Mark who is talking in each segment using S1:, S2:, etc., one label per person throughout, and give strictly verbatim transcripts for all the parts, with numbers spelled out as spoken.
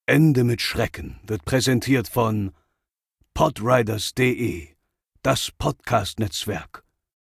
S1: Ende mit Schrecken wird präsentiert von podriders punkt de, das Podcast-Netzwerk.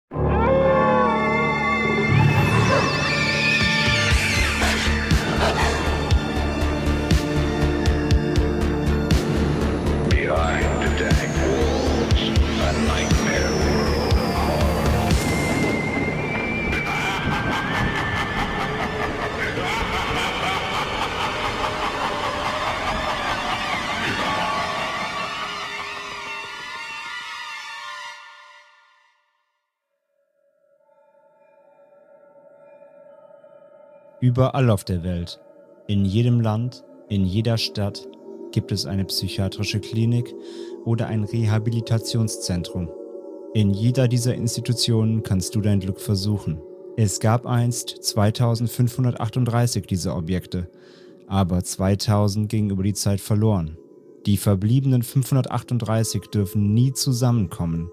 S2: Überall auf der Welt, in jedem Land, in jeder Stadt gibt es eine psychiatrische Klinik oder ein Rehabilitationszentrum. In jeder dieser Institutionen kannst du dein Glück versuchen. Es gab einst zweitausendfünfhundertachtunddreißig dieser Objekte, aber zweitausend gingen über die Zeit verloren. Die verbliebenen fünfhundertachtunddreißig dürfen nie zusammenkommen.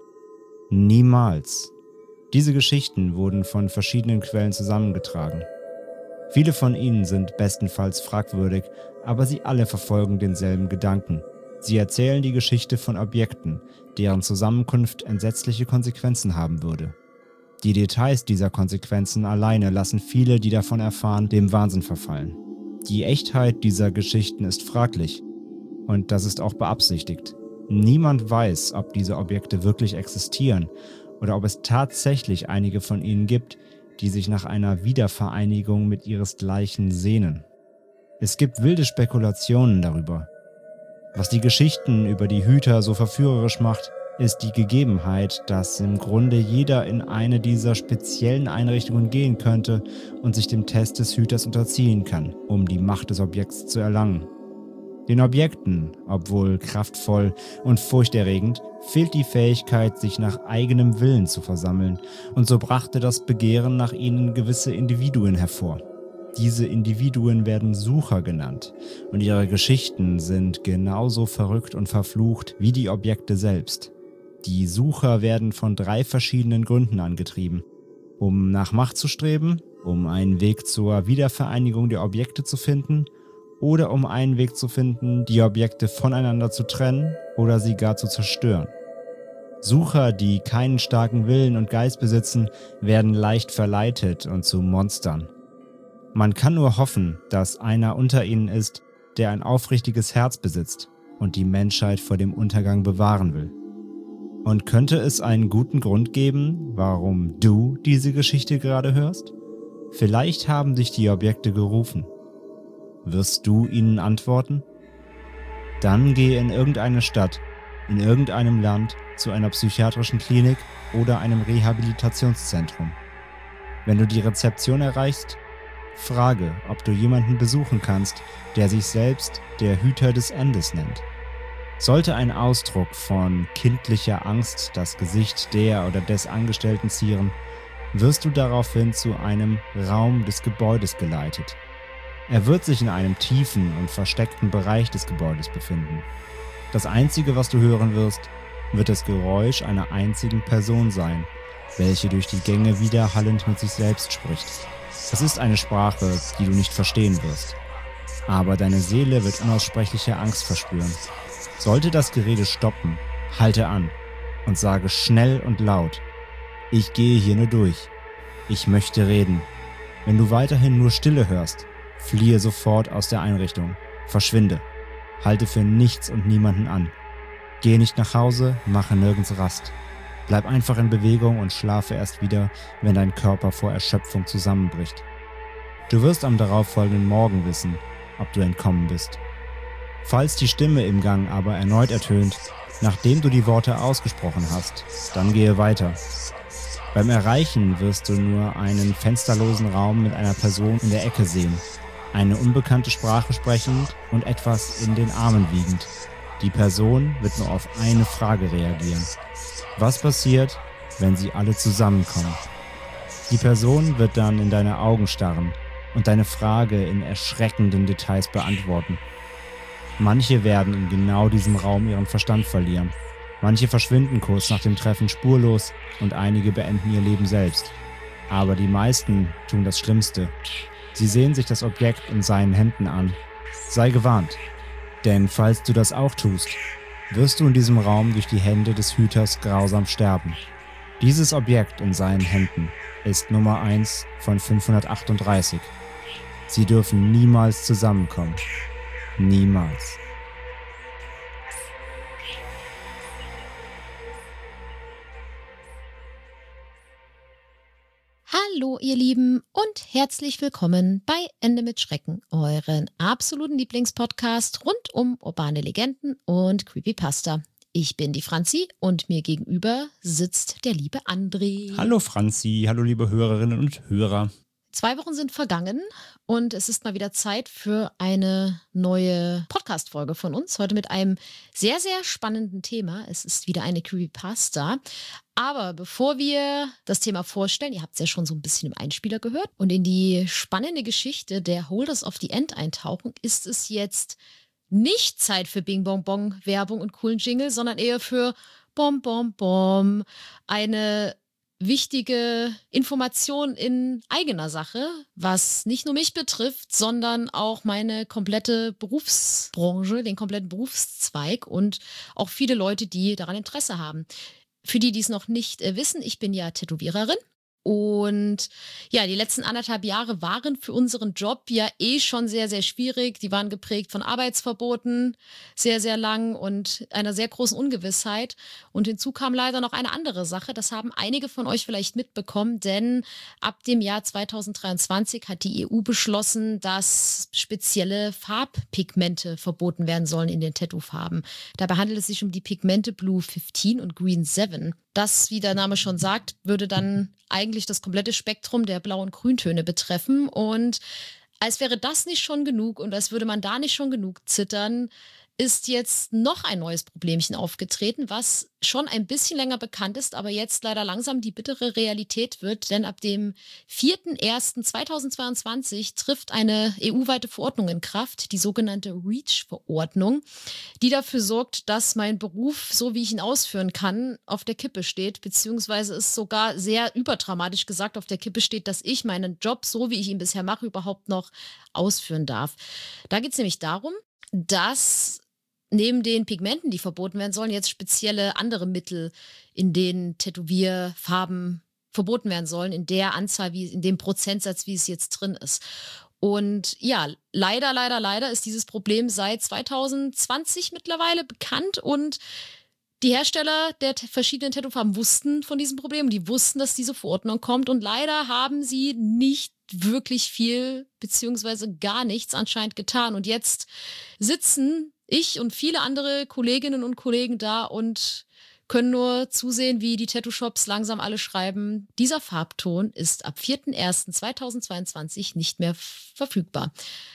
S2: Niemals. Diese Geschichten wurden von verschiedenen Quellen zusammengetragen. Viele von ihnen sind bestenfalls fragwürdig, aber sie alle verfolgen denselben Gedanken. Sie erzählen die Geschichte von Objekten, deren Zusammenkunft entsetzliche Konsequenzen haben würde. Die Details dieser Konsequenzen alleine lassen viele, die davon erfahren, dem Wahnsinn verfallen. Die Echtheit dieser Geschichten ist fraglich, und das ist auch beabsichtigt. Niemand weiß, ob diese Objekte wirklich existieren oder ob es tatsächlich einige von ihnen gibt, die sich nach einer Wiedervereinigung mit ihresgleichen sehnen. Es gibt wilde Spekulationen darüber. Was die Geschichten über die Hüter so verführerisch macht, ist die Gegebenheit, dass im Grunde jeder in eine dieser speziellen Einrichtungen gehen könnte und sich dem Test des Hüters unterziehen kann, um die Macht des Objekts zu erlangen. Den Objekten, obwohl kraftvoll und furchterregend, fehlt die Fähigkeit, sich nach eigenem Willen zu versammeln, und so brachte das Begehren nach ihnen gewisse Individuen hervor. Diese Individuen werden Sucher genannt, und ihre Geschichten sind genauso verrückt und verflucht wie die Objekte selbst. Die Sucher werden von drei verschiedenen Gründen angetrieben: um nach Macht zu streben, um einen Weg zur Wiedervereinigung der Objekte zu finden, oder um einen Weg zu finden, die Objekte voneinander zu trennen oder sie gar zu zerstören. Sucher, die keinen starken Willen und Geist besitzen, werden leicht verleitet und zu Monstern. Man kann nur hoffen, dass einer unter ihnen ist, der ein aufrichtiges Herz besitzt und die Menschheit vor dem Untergang bewahren will. Und könnte es einen guten Grund geben, warum du diese Geschichte gerade hörst? Vielleicht haben dich die Objekte gerufen. Wirst du ihnen antworten? Dann gehe in irgendeine Stadt, in irgendeinem Land, zu einer psychiatrischen Klinik oder einem Rehabilitationszentrum. Wenn du die Rezeption erreichst, frage, ob du jemanden besuchen kannst, der sich selbst der Hüter des Endes nennt. Sollte ein Ausdruck von kindlicher Angst das Gesicht der oder des Angestellten zieren, wirst du daraufhin zu einem Raum des Gebäudes geleitet. Er wird sich in einem tiefen und versteckten Bereich des Gebäudes befinden. Das Einzige, was du hören wirst, wird das Geräusch einer einzigen Person sein, welche durch die Gänge widerhallend mit sich selbst spricht. Es ist eine Sprache, die du nicht verstehen wirst. Aber deine Seele wird unaussprechliche Angst verspüren. Sollte das Gerede stoppen, halte an und sage schnell und laut: Ich gehe hier nur durch. Ich möchte reden. Wenn du weiterhin nur Stille hörst, fliehe sofort aus der Einrichtung. Verschwinde. Halte für nichts und niemanden an. Gehe nicht nach Hause, mache nirgends Rast. Bleib einfach in Bewegung und schlafe erst wieder, wenn dein Körper vor Erschöpfung zusammenbricht. Du wirst am darauffolgenden Morgen wissen, ob du entkommen bist. Falls die Stimme im Gang aber erneut ertönt, nachdem du die Worte ausgesprochen hast, dann gehe weiter. Beim Erreichen wirst du nur einen fensterlosen Raum mit einer Person in der Ecke sehen, eine unbekannte Sprache sprechend und etwas in den Armen wiegend. Die Person wird nur auf eine Frage reagieren. Was passiert, wenn sie alle zusammenkommen? Die Person wird dann in deine Augen starren und deine Frage in erschreckenden Details beantworten. Manche werden in genau diesem Raum ihren Verstand verlieren. Manche verschwinden kurz nach dem Treffen spurlos und einige beenden ihr Leben selbst. Aber die meisten tun das Schlimmste. Sie sehen sich das Objekt in seinen Händen an. Sei gewarnt. Denn falls du das auch tust, wirst du in diesem Raum durch die Hände des Hüters grausam sterben. Dieses Objekt in seinen Händen ist Nummer eins von fünfhundertachtunddreißig. Sie dürfen niemals zusammenkommen. Niemals.
S3: Hallo ihr Lieben und herzlich willkommen bei Ende mit Schrecken, euren absoluten Lieblingspodcast rund um urbane Legenden und Creepypasta. Ich bin die Franzi und mir gegenüber sitzt der liebe André.
S2: Hallo Franzi, hallo liebe Hörerinnen und Hörer.
S3: Zwei Wochen sind vergangen und es ist mal wieder Zeit für eine neue Podcast-Folge von uns. Heute mit einem sehr, sehr spannenden Thema. Es ist wieder eine Creepypasta. Aber bevor wir das Thema vorstellen, ihr habt es ja schon so ein bisschen im Einspieler gehört, und in die spannende Geschichte der Holders of the End eintauchen, ist es jetzt nicht Zeit für Bing Bong Bong Werbung und coolen Jingle, sondern eher für Bom Bom Bom, eine wichtige Information in eigener Sache, was nicht nur mich betrifft, sondern auch meine komplette Berufsbranche, den kompletten Berufszweig und auch viele Leute, die daran Interesse haben. Für die, die es noch nicht äh, wissen, ich bin ja Tätowiererin. Und ja, die letzten anderthalb Jahre waren für unseren Job ja eh schon sehr, sehr schwierig. Die waren geprägt von Arbeitsverboten, sehr, sehr lang und einer sehr großen Ungewissheit. Und hinzu kam leider noch eine andere Sache. Das haben einige von euch vielleicht mitbekommen, denn ab dem Jahr zweitausenddreiundzwanzig hat die E U beschlossen, dass spezielle Farbpigmente verboten werden sollen in den Tattoo-Farben. Dabei handelt es sich um die Pigmente Blue fünfzehn und Green sieben. Das, wie der Name schon sagt, würde dann eigentlich das komplette Spektrum der Blau- und Grüntöne betreffen. Und als wäre das nicht schon genug und als würde man da nicht schon genug zittern, ist jetzt noch ein neues Problemchen aufgetreten, was schon ein bisschen länger bekannt ist, aber jetzt leider langsam die bittere Realität wird, denn ab dem vierten ersten zweitausendzweiundzwanzig trifft eine E U-weite Verordnung in Kraft, die sogenannte REACH-Verordnung, die dafür sorgt, dass mein Beruf, so wie ich ihn ausführen kann, auf der Kippe steht, beziehungsweise es sogar sehr überdramatisch gesagt auf der Kippe steht, dass ich meinen Job, so wie ich ihn bisher mache, überhaupt noch ausführen darf. Da geht es nämlich darum, dass neben den Pigmenten, die verboten werden sollen, jetzt spezielle andere Mittel in den Tätowierfarben verboten werden sollen, in der Anzahl, wie in dem Prozentsatz, wie es jetzt drin ist. Und ja, leider, leider, leider ist dieses Problem seit zweitausendzwanzig mittlerweile bekannt und die Hersteller der t- verschiedenen Tattoofarben wussten von diesem Problem. Die wussten, dass diese Verordnung kommt und leider haben sie nicht wirklich viel beziehungsweise gar nichts anscheinend getan. Und jetzt sitzen ich und viele andere Kolleginnen und Kollegen da und können nur zusehen, wie die Tattoo-Shops langsam alle schreiben, dieser Farbton ist ab vierten ersten zweitausendzweiundzwanzig nicht mehr f- verfügbar.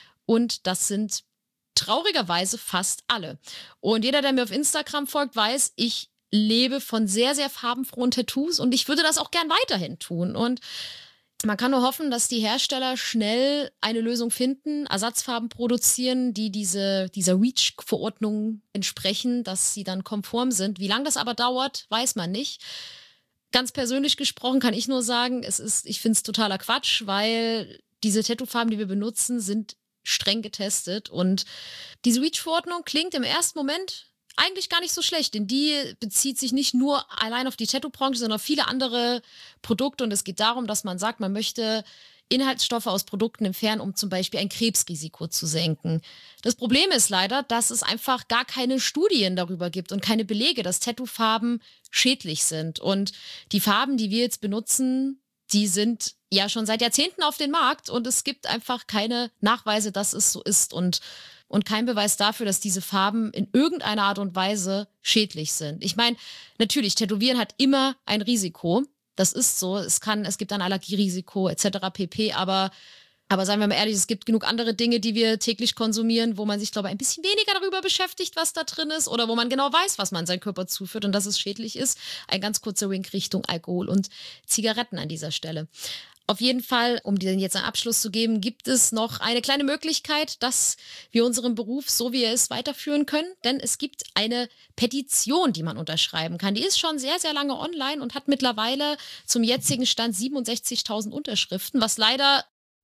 S3: Und das sind traurigerweise fast alle. Und jeder, der mir auf Instagram folgt, weiß, ich lebe von sehr, sehr farbenfrohen Tattoos und ich würde das auch gern weiterhin tun. Und man kann nur hoffen, dass die Hersteller schnell eine Lösung finden, Ersatzfarben produzieren, die diese, dieser REACH-Verordnung entsprechen, dass sie dann konform sind. Wie lange das aber dauert, weiß man nicht. Ganz persönlich gesprochen kann ich nur sagen, es ist, ich finde es totaler Quatsch, weil diese Tattoo-Farben, die wir benutzen, sind streng getestet. Und diese REACH-Verordnung klingt im ersten Moment eigentlich gar nicht so schlecht, denn die bezieht sich nicht nur allein auf die Tattoo-Branche, sondern auf viele andere Produkte. Und es geht darum, dass man sagt, man möchte Inhaltsstoffe aus Produkten entfernen, um zum Beispiel ein Krebsrisiko zu senken. Das Problem ist leider, dass es einfach gar keine Studien darüber gibt und keine Belege, dass Tattoo-Farben schädlich sind. Und die Farben, die wir jetzt benutzen, die sind ja schon seit Jahrzehnten auf dem Markt und es gibt einfach keine Nachweise, dass es so ist und Und kein Beweis dafür, dass diese Farben in irgendeiner Art und Weise schädlich sind. Ich meine, natürlich, Tätowieren hat immer ein Risiko. Das ist so. Es kann, es gibt ein Allergierisiko et cetera pp. Aber, aber seien wir mal ehrlich, es gibt genug andere Dinge, die wir täglich konsumieren, wo man sich, glaube ich, ein bisschen weniger darüber beschäftigt, was da drin ist oder wo man genau weiß, was man seinem Körper zuführt und dass es schädlich ist. Ein ganz kurzer Wink Richtung Alkohol und Zigaretten an dieser Stelle. Auf jeden Fall, um dir jetzt einen Abschluss zu geben, gibt es noch eine kleine Möglichkeit, dass wir unseren Beruf, so wie er ist, weiterführen können. Denn es gibt eine Petition, die man unterschreiben kann. Die ist schon sehr, sehr lange online und hat mittlerweile zum jetzigen Stand siebenundsechzigtausend Unterschriften, was leider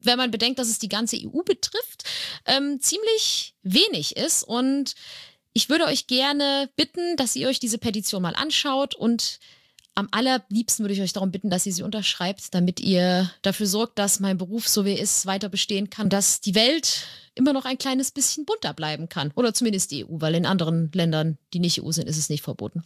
S3: wenn man bedenkt, dass es die ganze E U betrifft, ähm, ziemlich wenig ist. Und ich würde euch gerne bitten, dass ihr euch diese Petition mal anschaut und am allerliebsten würde ich euch darum bitten, dass ihr sie unterschreibt, damit ihr dafür sorgt, dass mein Beruf, so wie er ist, weiter bestehen kann, dass die Welt immer noch ein kleines bisschen bunter bleiben kann. Oder zumindest die E U, weil in anderen Ländern, die nicht E U sind, ist es nicht verboten.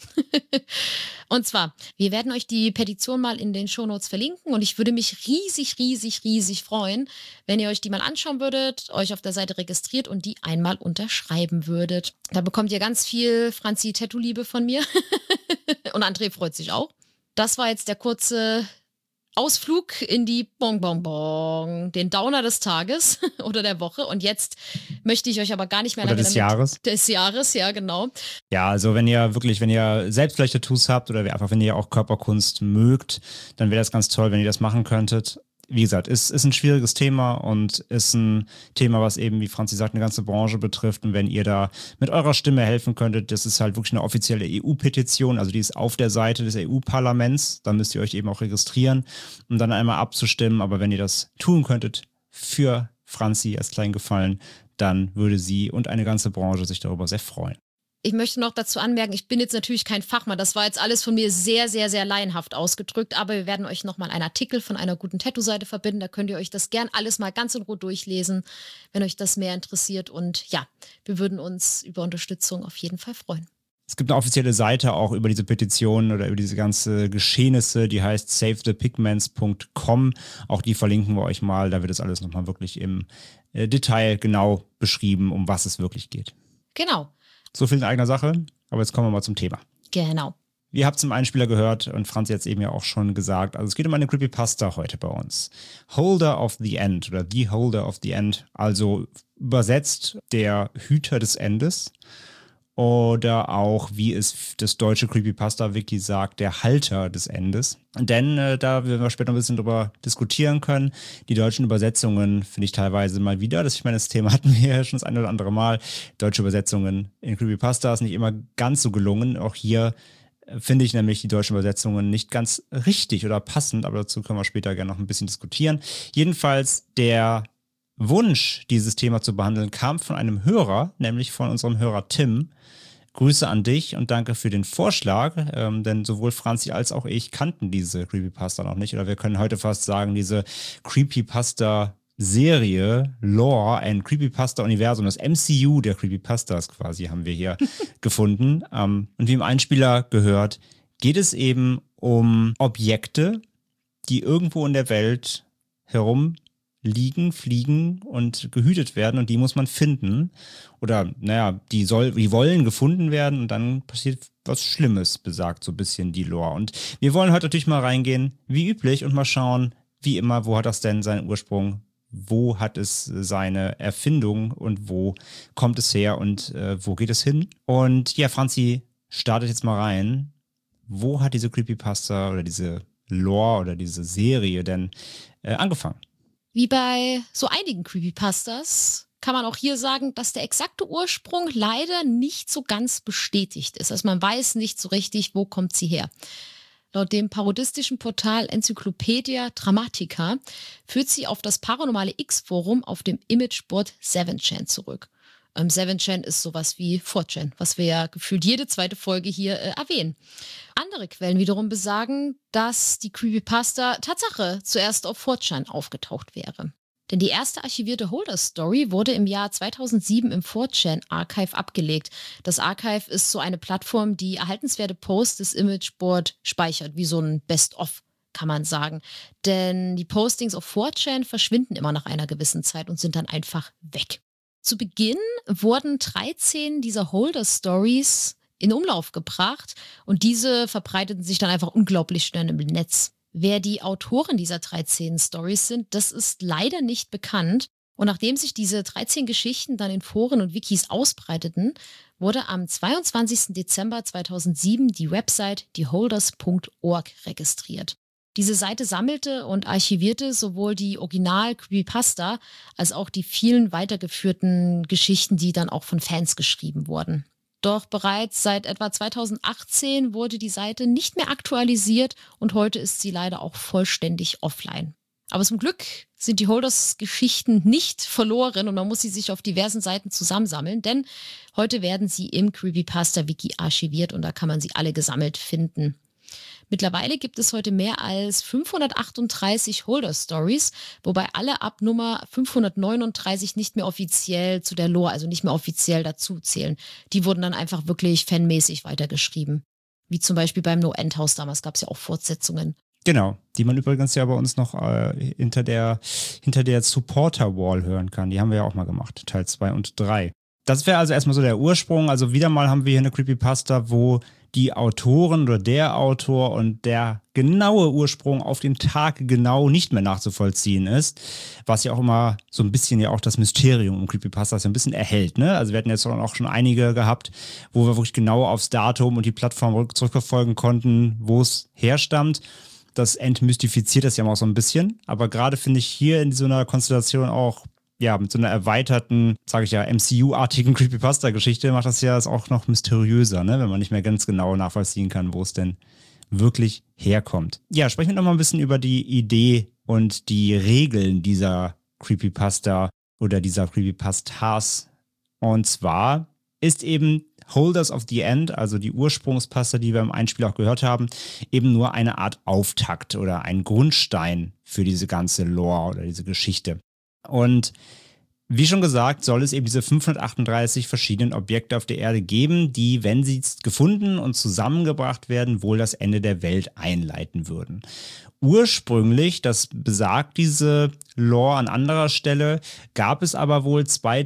S3: Und zwar, wir werden euch die Petition mal in den Shownotes verlinken und ich würde mich riesig, riesig, riesig freuen, wenn ihr euch die mal anschauen würdet, euch auf der Seite registriert und die einmal unterschreiben würdet. Da bekommt ihr ganz viel Franzi-Tattoo-Liebe von mir. Und André freut sich auch. Das war jetzt der kurze Ausflug in die Bong Bong Bong, den Downer des Tages oder der Woche. Und jetzt möchte ich euch aber gar nicht mehr
S2: oder
S3: lange
S2: des
S3: damit,
S2: Jahres.
S3: Des Jahres, ja, genau.
S2: Ja, also wenn ihr wirklich, wenn ihr selbst vielleicht Tattoos habt oder einfach wenn ihr auch Körperkunst mögt, dann wäre das ganz toll, wenn ihr das machen könntet. Wie gesagt, ist, ist ein schwieriges Thema und ist ein Thema, was eben, wie Franzi sagt, eine ganze Branche betrifft. Und wenn ihr da mit eurer Stimme helfen könntet, das ist halt wirklich eine offizielle E U-Petition, also die ist auf der Seite des E U-Parlaments, da müsst ihr euch eben auch registrieren, um dann einmal abzustimmen. Aber wenn ihr das tun könntet für Franzi als kleinen Gefallen, dann würde sie und eine ganze Branche sich darüber sehr freuen.
S3: Ich möchte noch dazu anmerken, ich bin jetzt natürlich kein Fachmann. Das war jetzt alles von mir sehr, sehr, sehr laienhaft ausgedrückt. Aber wir werden euch nochmal einen Artikel von einer guten Tattoo-Seite verbinden. Da könnt ihr euch das gern alles mal ganz in Ruhe durchlesen, wenn euch das mehr interessiert. Und ja, wir würden uns über Unterstützung auf jeden Fall freuen.
S2: Es gibt eine offizielle Seite auch über diese Petition oder über diese ganze Geschehnisse, die heißt save the pigments punkt com. Auch die verlinken wir euch mal. Da wird das alles nochmal wirklich im äh, Detail genau beschrieben, um was es wirklich geht.
S3: Genau.
S2: So viel in eigener Sache, aber jetzt kommen wir mal zum Thema.
S3: Genau.
S2: Ihr habt es im Einspieler gehört und Franz hat es eben ja auch schon gesagt. Also es geht um eine Creepypasta heute bei uns. Holder of the End oder The Holder of the End, also übersetzt der Hüter des Endes. Oder auch, wie es das deutsche Creepypasta-Wiki sagt, der Halter des Endes. Denn äh, da werden wir später ein bisschen drüber diskutieren können. Die deutschen Übersetzungen finde ich teilweise mal wieder. Das, ich meine, das Thema hatten wir ja schon das eine oder andere Mal. Deutsche Übersetzungen in Creepypasta ist nicht immer ganz so gelungen. Auch hier äh, finde ich nämlich die deutschen Übersetzungen nicht ganz richtig oder passend. Aber dazu können wir später gerne noch ein bisschen diskutieren. Jedenfalls der Wunsch, dieses Thema zu behandeln, kam von einem Hörer, nämlich von unserem Hörer Tim. Grüße an dich und danke für den Vorschlag, ähm, denn sowohl Franzi als auch ich kannten diese Creepypasta noch nicht. Oder wir können heute fast sagen, diese Creepypasta-Serie, Lore, ein Creepypasta-Universum, das M C U der Creepypastas quasi haben wir hier gefunden. Ähm, und wie im Einspieler gehört, geht es eben um Objekte, die irgendwo in der Welt herum liegen, fliegen und gehütet werden und die muss man finden. Oder, naja, die soll, die wollen gefunden werden und dann passiert was Schlimmes, besagt so ein bisschen die Lore. Und wir wollen heute natürlich mal reingehen, wie üblich, und mal schauen, wie immer, wo hat das denn seinen Ursprung? Wo hat es seine Erfindung und wo kommt es her und äh, wo geht es hin? Und ja, Franzi startet jetzt mal rein. Wo hat diese Creepypasta oder diese Lore oder diese Serie denn äh, angefangen?
S3: Wie bei so einigen Creepypastas kann man auch hier sagen, dass der exakte Ursprung leider nicht so ganz bestätigt ist. Also man weiß nicht so richtig, wo kommt sie her. Laut dem parodistischen Portal Encyclopedia Dramatica führt sie auf das Paranormale X-Forum auf dem Imageboard seven chan zurück. Ähm, seven chan ist sowas wie four chan, was wir ja gefühlt jede zweite Folge hier äh, erwähnen. Andere Quellen wiederum besagen, dass die Creepypasta Tatsache zuerst auf four chan aufgetaucht wäre. Denn die erste archivierte Holder-Story wurde im Jahr zweitausendsieben im four chan Archive abgelegt. Das Archive ist so eine Plattform, die erhaltenswerte Posts des Imageboard speichert, wie so ein Best-of, kann man sagen. Denn die Postings auf four chan verschwinden immer nach einer gewissen Zeit und sind dann einfach weg. Zu Beginn wurden dreizehn dieser Holder-Stories in Umlauf gebracht und diese verbreiteten sich dann einfach unglaublich schnell im Netz. Wer die Autoren dieser dreizehn Stories sind, das ist leider nicht bekannt. Und nachdem sich diese dreizehn Geschichten dann in Foren und Wikis ausbreiteten, wurde am zweiundzwanzigsten Dezember zweitausendsieben die Website the holders punkt org registriert. Diese Seite sammelte und archivierte sowohl die Original-Creepypasta als auch die vielen weitergeführten Geschichten, die dann auch von Fans geschrieben wurden. Doch bereits seit etwa zweitausendachtzehn wurde die Seite nicht mehr aktualisiert und heute ist sie leider auch vollständig offline. Aber zum Glück sind die Holders-Geschichten nicht verloren und man muss sie sich auf diversen Seiten zusammensammeln, denn heute werden sie im Creepypasta-Wiki archiviert und da kann man sie alle gesammelt finden. Mittlerweile gibt es heute mehr als fünfhundertachtunddreißig Holder-Stories, wobei alle ab Nummer fünfhundertneununddreißig nicht mehr offiziell zu der Lore, also nicht mehr offiziell dazu zählen. Die wurden dann einfach wirklich fanmäßig weitergeschrieben. Wie zum Beispiel beim No-End-Haus damals gab es ja auch Fortsetzungen.
S2: Genau, die man übrigens ja bei uns noch äh, hinter der, hinter der Supporter-Wall hören kann. Die haben wir ja auch mal gemacht, Teil zwei und drei. Das wäre also erstmal so der Ursprung. Also wieder mal haben wir hier eine Creepypasta, wo die Autoren oder der Autor und der genaue Ursprung auf den Tag genau nicht mehr nachzuvollziehen ist, was ja auch immer so ein bisschen ja auch das Mysterium um Creepypastas ja ein bisschen erhält, ne? Also wir hatten jetzt auch schon einige gehabt, wo wir wirklich genau aufs Datum und die Plattform zurückverfolgen konnten, wo es herstammt. Das entmystifiziert das ja auch so ein bisschen, aber gerade finde ich hier in so einer Konstellation auch, ja, mit so einer erweiterten, sage ich ja, M C U-artigen Creepypasta-Geschichte macht das ja auch noch mysteriöser, ne? Wenn man nicht mehr ganz genau nachvollziehen kann, wo es denn wirklich herkommt. Ja, sprechen wir noch mal ein bisschen über die Idee und die Regeln dieser Creepypasta oder dieser Creepypastas. Und zwar ist eben Holders of the End, also die Ursprungspasta, die wir im Einspiel auch gehört haben, eben nur eine Art Auftakt oder ein Grundstein für diese ganze Lore oder diese Geschichte. Und wie schon gesagt, soll es eben diese fünfhundertachtunddreißig verschiedenen Objekte auf der Erde geben, die, wenn sie gefunden und zusammengebracht werden, wohl das Ende der Welt einleiten würden. Ursprünglich, das besagt diese Lore an anderer Stelle, gab es aber wohl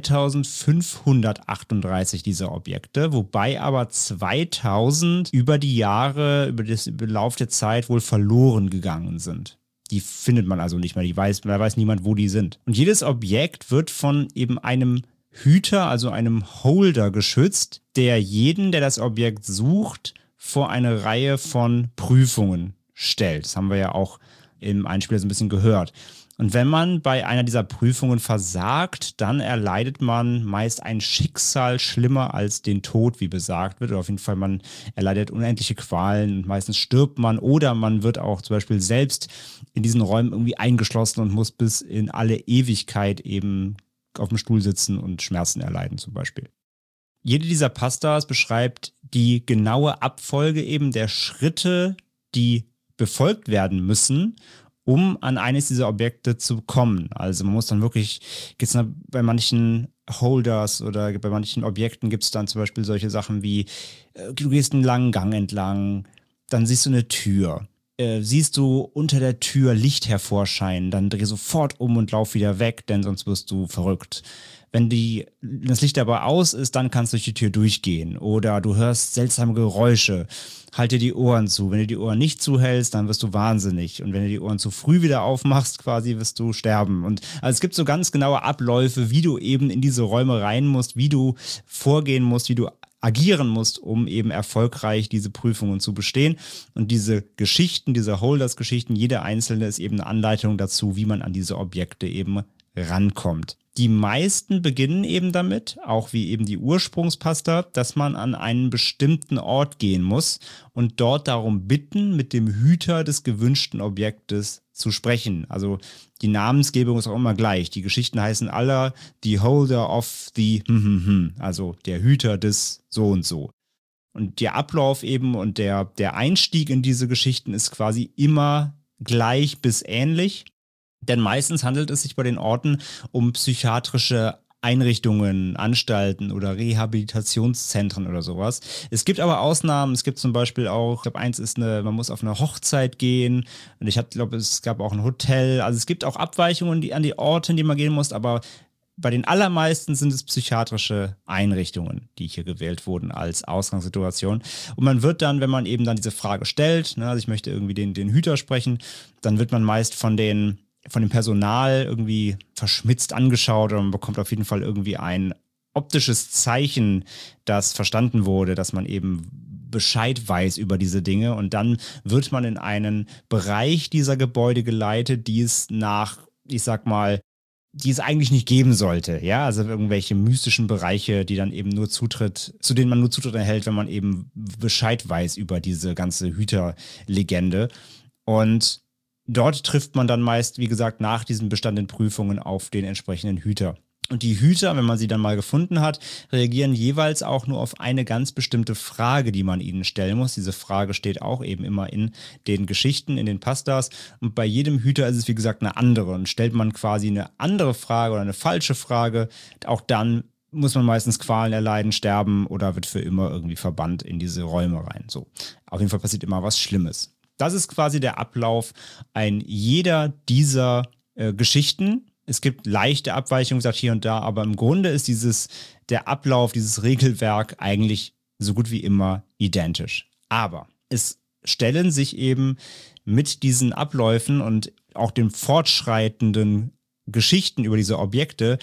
S2: zweitausendfünfhundertachtunddreißig dieser Objekte, wobei aber zweitausend über die Jahre, über den Lauf der Zeit wohl verloren gegangen sind. Die findet man also nicht mehr, die weiß, da weiß niemand, wo die sind. Und jedes Objekt wird von eben einem Hüter, also einem Holder geschützt, der jeden, der das Objekt sucht, vor eine Reihe von Prüfungen stellt. Das haben wir ja auch im Einspieler so ein bisschen gehört. Und wenn man bei einer dieser Prüfungen versagt, dann erleidet man meist ein Schicksal schlimmer als den Tod, wie besagt wird. Oder auf jeden Fall, man erleidet unendliche Qualen und meistens stirbt man oder man wird auch zum Beispiel selbst in diesen Räumen irgendwie eingeschlossen und muss bis in alle Ewigkeit eben auf dem Stuhl sitzen und Schmerzen erleiden zum Beispiel. Jede dieser Pastas beschreibt die genaue Abfolge eben der Schritte, die befolgt werden müssen, um an eines dieser Objekte zu kommen. Also man muss dann wirklich, gibt's dann bei manchen Holders oder bei manchen Objekten gibt es dann zum Beispiel solche Sachen wie, äh, du gehst einen langen Gang entlang, dann siehst du eine Tür. Äh, siehst du unter der Tür Licht hervorscheinen, dann dreh sofort um und lauf wieder weg, denn sonst wirst du verrückt. Wenn die, das Licht aber aus ist, dann kannst du durch die Tür durchgehen. Oder du hörst seltsame Geräusche. Halt dir die Ohren zu. Wenn du die Ohren nicht zuhältst, dann wirst du wahnsinnig. Und wenn du die Ohren zu früh wieder aufmachst, quasi wirst du sterben. Und also es gibt so ganz genaue Abläufe, wie du eben in diese Räume rein musst, wie du vorgehen musst, wie du agieren musst, um eben erfolgreich diese Prüfungen zu bestehen. Und diese Geschichten, diese Holders-Geschichten, jede einzelne ist eben eine Anleitung dazu, wie man an diese Objekte eben rankommt. Die meisten beginnen eben damit, auch wie eben die Ursprungspasta, dass man an einen bestimmten Ort gehen muss und dort darum bitten, mit dem Hüter des gewünschten Objektes zu sprechen. Also die Namensgebung ist auch immer gleich. Die Geschichten heißen alle The Holder of the, also der Hüter des so und so. Und der Ablauf eben und der, der Einstieg in diese Geschichten ist quasi immer gleich bis ähnlich. Denn meistens handelt es sich bei den Orten um psychiatrische Einrichtungen, Anstalten oder Rehabilitationszentren oder sowas. Es gibt aber Ausnahmen. Es gibt zum Beispiel auch, ich glaube, eins ist eine, man muss auf eine Hochzeit gehen. Und ich glaube, es gab auch ein Hotel. Also es gibt auch Abweichungen die, an die Orte, in die man gehen muss. Aber bei den allermeisten sind es psychiatrische Einrichtungen, die hier gewählt wurden als Ausgangssituation. Und man wird dann, wenn man eben dann diese Frage stellt, ne, also ich möchte irgendwie den, den Hüter sprechen, dann wird man meist von den von dem Personal irgendwie verschmitzt angeschaut oder man bekommt auf jeden Fall irgendwie ein optisches Zeichen, das verstanden wurde, dass man eben Bescheid weiß über diese Dinge und dann wird man in einen Bereich dieser Gebäude geleitet, die es nach, ich sag mal, die es eigentlich nicht geben sollte, ja, also irgendwelche mystischen Bereiche, die dann eben nur Zutritt, zu denen man nur Zutritt erhält, wenn man eben Bescheid weiß über diese ganze Hüterlegende. Und dort trifft man dann meist, wie gesagt, nach diesen bestandenen Prüfungen auf den entsprechenden Hüter. Und die Hüter, wenn man sie dann mal gefunden hat, reagieren jeweils auch nur auf eine ganz bestimmte Frage, die man ihnen stellen muss. Diese Frage steht auch eben immer in den Geschichten, in den Pastas. Und bei jedem Hüter ist es, wie gesagt, eine andere. Und stellt man quasi eine andere Frage oder eine falsche Frage, auch dann muss man meistens Qualen erleiden, sterben oder wird für immer irgendwie verbannt in diese Räume rein. So, auf jeden Fall passiert immer was Schlimmes. Das ist quasi der Ablauf ein jeder dieser äh, Geschichten. Es gibt leichte Abweichungen, gesagt hier und da, aber im Grunde ist dieses, der Ablauf, dieses Regelwerk eigentlich so gut wie immer identisch. Aber es stellen sich eben mit diesen Abläufen und auch den fortschreitenden Geschichten über diese Objekte,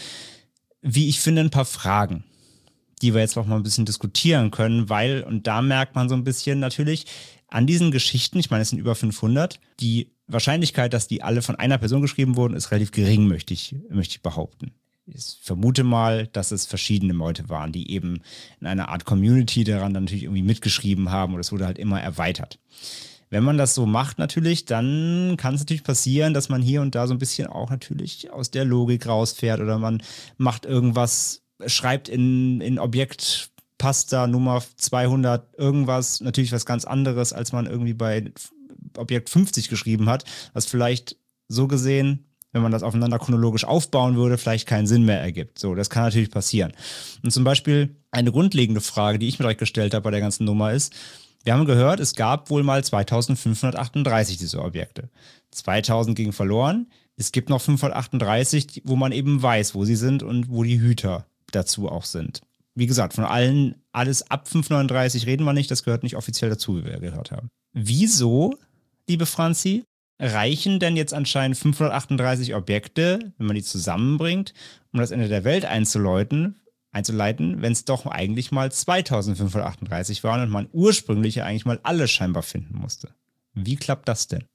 S2: wie ich finde, ein paar Fragen, die wir jetzt noch mal ein bisschen diskutieren können, weil, und da merkt man so ein bisschen natürlich an diesen Geschichten, ich meine, es sind über fünfhundert, die Wahrscheinlichkeit, dass die alle von einer Person geschrieben wurden, ist relativ gering, möchte ich, möchte ich behaupten. Ich vermute mal, dass es verschiedene Leute waren, die eben in einer Art Community daran dann natürlich irgendwie mitgeschrieben haben und es wurde halt immer erweitert. Wenn man das so macht natürlich, dann kann es natürlich passieren, dass man hier und da so ein bisschen auch natürlich aus der Logik rausfährt oder man macht irgendwas, schreibt in, in Objekt Pasta Nummer zweihundert irgendwas, natürlich was ganz anderes, als man irgendwie bei Objekt fünfzig geschrieben hat, was vielleicht so gesehen, wenn man das aufeinander chronologisch aufbauen würde, vielleicht keinen Sinn mehr ergibt. So, das kann natürlich passieren. Und zum Beispiel eine grundlegende Frage, die ich mir direkt gestellt habe bei der ganzen Nummer ist, wir haben gehört, es gab wohl mal zweitausendfünfhundertachtunddreißig diese Objekte. zweitausend ging verloren, es gibt noch fünfhundertachtunddreißig, wo man eben weiß, wo sie sind und wo die Hüter dazu auch sind. Wie gesagt, von allen, alles ab fünfhundertneununddreißig reden wir nicht, das gehört nicht offiziell dazu, wie wir gehört haben. Wieso, liebe Franzi, reichen denn jetzt anscheinend fünfhundertachtunddreißig Objekte, wenn man die zusammenbringt, um das Ende der Welt einzuleiten, einzuleiten, wenn es doch eigentlich mal zweitausendfünfhundertachtunddreißig waren und man ursprünglich ja eigentlich mal alle scheinbar finden musste? Wie klappt das denn?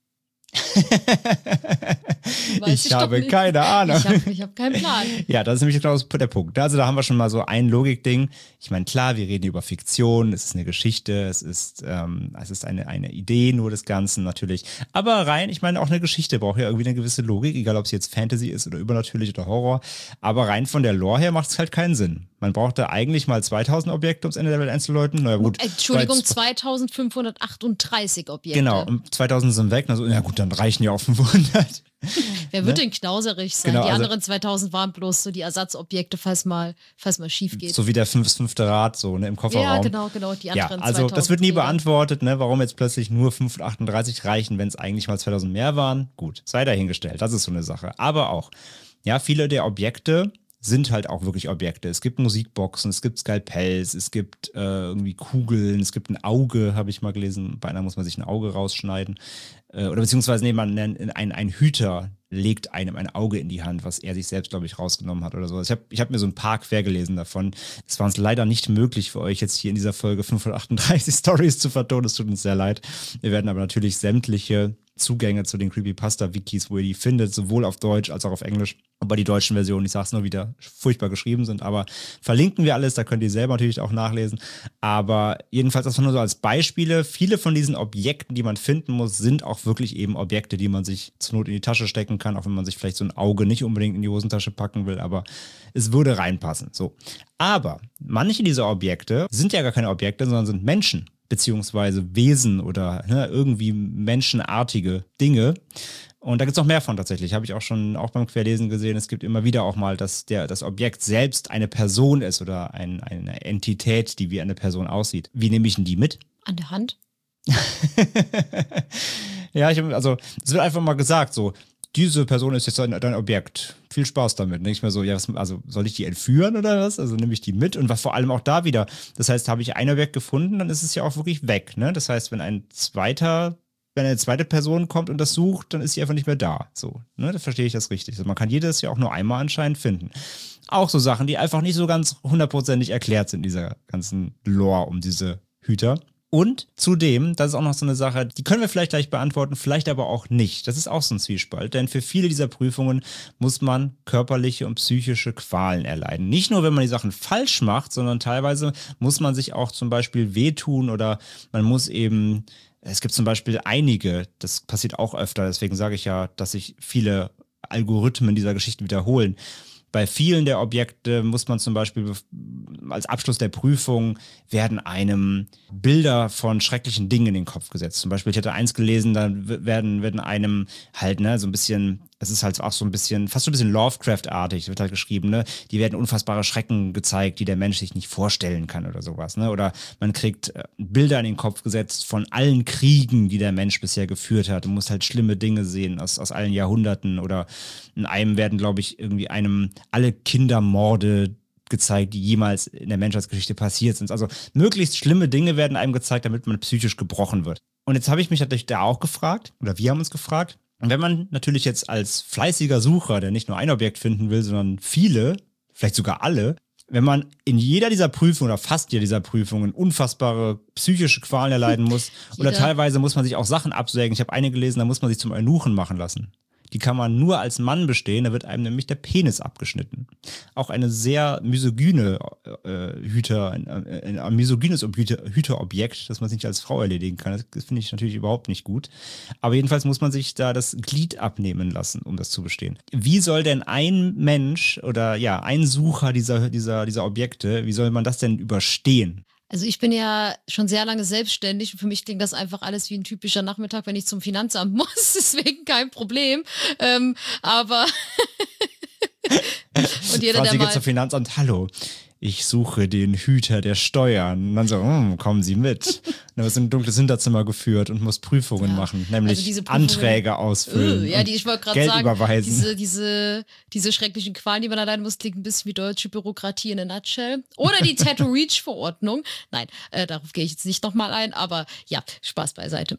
S3: Weiß
S2: ich habe keine Ahnung.
S3: Ich habe ich hab keinen Plan.
S2: Ja, das ist nämlich genau der Punkt. Also da haben wir schon mal so ein Logikding. Ich meine, klar, wir reden hier über Fiktion, es ist eine Geschichte, es ist, ähm, es ist eine, eine Idee nur des Ganzen natürlich. Aber rein, ich meine, auch eine Geschichte braucht ja irgendwie eine gewisse Logik, egal ob es jetzt Fantasy ist oder übernatürlich oder Horror. Aber rein von der Lore her macht es halt keinen Sinn. Man braucht da eigentlich mal zweitausend Objekte, um das Ende der Welt einzuläuten. Na ja, gut.
S3: Entschuldigung, zweitausendfünfhundertachtunddreißig Objekte.
S2: Genau, und zweitausend sind weg. Also, ja gut, dann reichen ja auch fünfhundert.
S3: Wer wird ne? denn knauserig sein?
S2: Genau,
S3: die
S2: also,
S3: anderen zweitausend waren bloß so die Ersatzobjekte, falls mal, falls mal schief geht.
S2: So wie der fünf, fünfte Rad so ne, im Kofferraum.
S3: Ja, genau, genau. Die anderen
S2: ja, also das wird nie beantwortet, ne, warum jetzt plötzlich nur fünfhundertachtunddreißig reichen, wenn es eigentlich mal zweitausend mehr waren. Gut, sei dahingestellt, das ist so eine Sache. Aber auch, ja, viele der Objekte sind halt auch wirklich Objekte. Es gibt Musikboxen, es gibt Skalpells, es gibt äh, irgendwie Kugeln, es gibt ein Auge, habe ich mal gelesen. Bei einer muss man sich ein Auge rausschneiden. Äh, oder beziehungsweise, nee, man nennt ein, ein Hüter legt einem ein Auge in die Hand, was er sich selbst, glaube ich, rausgenommen hat oder so. Ich habe ich hab mir so ein paar quer gelesen davon. Es war uns leider nicht möglich für euch jetzt hier in dieser Folge fünfhundertachtunddreißig Stories zu vertonen. Es tut uns sehr leid. Wir werden aber natürlich sämtliche Zugänge zu den Creepypasta-Wikis, wo ihr die findet, sowohl auf Deutsch als auch auf Englisch. Aber die deutschen Versionen, ich sag's nur wieder, furchtbar geschrieben sind, aber verlinken wir alles, da könnt ihr selber natürlich auch nachlesen. Aber jedenfalls, das war nur so als Beispiele. Viele von diesen Objekten, die man finden muss, sind auch wirklich eben Objekte, die man sich zur Not in die Tasche stecken kann, auch wenn man sich vielleicht so ein Auge nicht unbedingt in die Hosentasche packen will, aber es würde reinpassen. So. Aber manche dieser Objekte sind ja gar keine Objekte, sondern sind Menschen. Beziehungsweise Wesen oder ne, irgendwie menschenartige Dinge. Und da gibt es noch mehr von tatsächlich. Habe ich auch schon auch beim Querlesen gesehen. Es gibt immer wieder auch mal, dass der, das Objekt selbst eine Person ist oder ein, eine Entität, die wie eine Person aussieht. Wie nehme ich denn die mit?
S3: An der Hand?
S2: Ja, ich, also es wird einfach mal gesagt so, diese Person ist jetzt dein, dein Objekt. Viel Spaß damit. Nicht mehr so, ja, was, also soll ich die entführen oder was? Also nehme ich die mit und was vor allem auch da wieder. Das heißt, habe ich ein Objekt gefunden, dann ist es ja auch wirklich weg. Ne? Das heißt, wenn ein zweiter, wenn eine zweite Person kommt und das sucht, dann ist sie einfach nicht mehr da. So, ne? Da verstehe ich das richtig. Also man kann jedes ja auch nur einmal anscheinend finden. Auch so Sachen, die einfach nicht so ganz hundertprozentig erklärt sind, dieser ganzen Lore um diese Hüter. Und zudem, das ist auch noch so eine Sache, die können wir vielleicht gleich beantworten, vielleicht aber auch nicht. Das ist auch so ein Zwiespalt, denn für viele dieser Prüfungen muss man körperliche und psychische Qualen erleiden. Nicht nur, wenn man die Sachen falsch macht, sondern teilweise muss man sich auch zum Beispiel wehtun oder man muss eben, es gibt zum Beispiel einige, das passiert auch öfter, deswegen sage ich ja, dass sich viele Algorithmen dieser Geschichten wiederholen. Bei vielen der Objekte muss man zum Beispiel als Abschluss der Prüfung werden einem Bilder von schrecklichen Dingen in den Kopf gesetzt. Zum Beispiel, ich hatte eins gelesen, da werden, werden einem halt, ne, so ein bisschen, es ist halt auch so ein bisschen, fast so ein bisschen Lovecraft-artig, wird halt geschrieben, ne, die werden unfassbare Schrecken gezeigt, die der Mensch sich nicht vorstellen kann oder sowas, ne, oder man kriegt Bilder in den Kopf gesetzt von allen Kriegen, die der Mensch bisher geführt hat und muss halt schlimme Dinge sehen aus, aus allen Jahrhunderten oder in einem werden, glaube ich, irgendwie einem alle Kindermorde gezeigt, die jemals in der Menschheitsgeschichte passiert sind. Also möglichst schlimme Dinge werden einem gezeigt, damit man psychisch gebrochen wird. Und jetzt habe ich mich natürlich da auch gefragt, oder wir haben uns gefragt, und wenn man natürlich jetzt als fleißiger Sucher, der nicht nur ein Objekt finden will, sondern viele, vielleicht sogar alle, wenn man in jeder dieser Prüfungen oder fast jeder dieser Prüfungen unfassbare psychische Qualen erleiden muss oder teilweise muss man sich auch Sachen absägen. Ich habe eine gelesen, da muss man sich zum Eunuchen machen lassen. Die kann man nur als Mann bestehen, da wird einem nämlich der Penis abgeschnitten. Auch eine sehr misogyne äh, Hüter, ein, ein, ein misogynes Hüter, Hüterobjekt, das man sich nicht als Frau erledigen kann. Das, das finde ich natürlich überhaupt nicht gut. Aber jedenfalls muss man sich da das Glied abnehmen lassen, um das zu bestehen. Wie soll denn ein Mensch oder ja, ein Sucher dieser, dieser, dieser Objekte, wie soll man das denn überstehen?
S3: Also ich bin ja schon sehr lange selbstständig und für mich klingt das einfach alles wie ein typischer Nachmittag, wenn ich zum Finanzamt muss, deswegen kein Problem. Ähm, aber und jeder,
S2: Franzi
S3: der mal
S2: geht zum Finanzamt, hallo, ich suche den Hüter der Steuern. Und dann so, hm, kommen Sie mit. Und dann wirst du in ein dunkles Hinterzimmer geführt und musst Prüfungen
S3: ja.
S2: machen, nämlich
S3: also diese Prüfungen,
S2: Anträge ausfüllen.
S3: Öh, ja, die ich wollte gerade
S2: Geld
S3: sagen,
S2: überweisen.
S3: diese, diese, diese schrecklichen Qualen, die man allein muss, klingt ein bisschen wie deutsche Bürokratie in a nutshell. Oder die Tattoo-Reach-Verordnung. Nein, äh, darauf gehe ich jetzt nicht nochmal ein, aber ja, Spaß beiseite.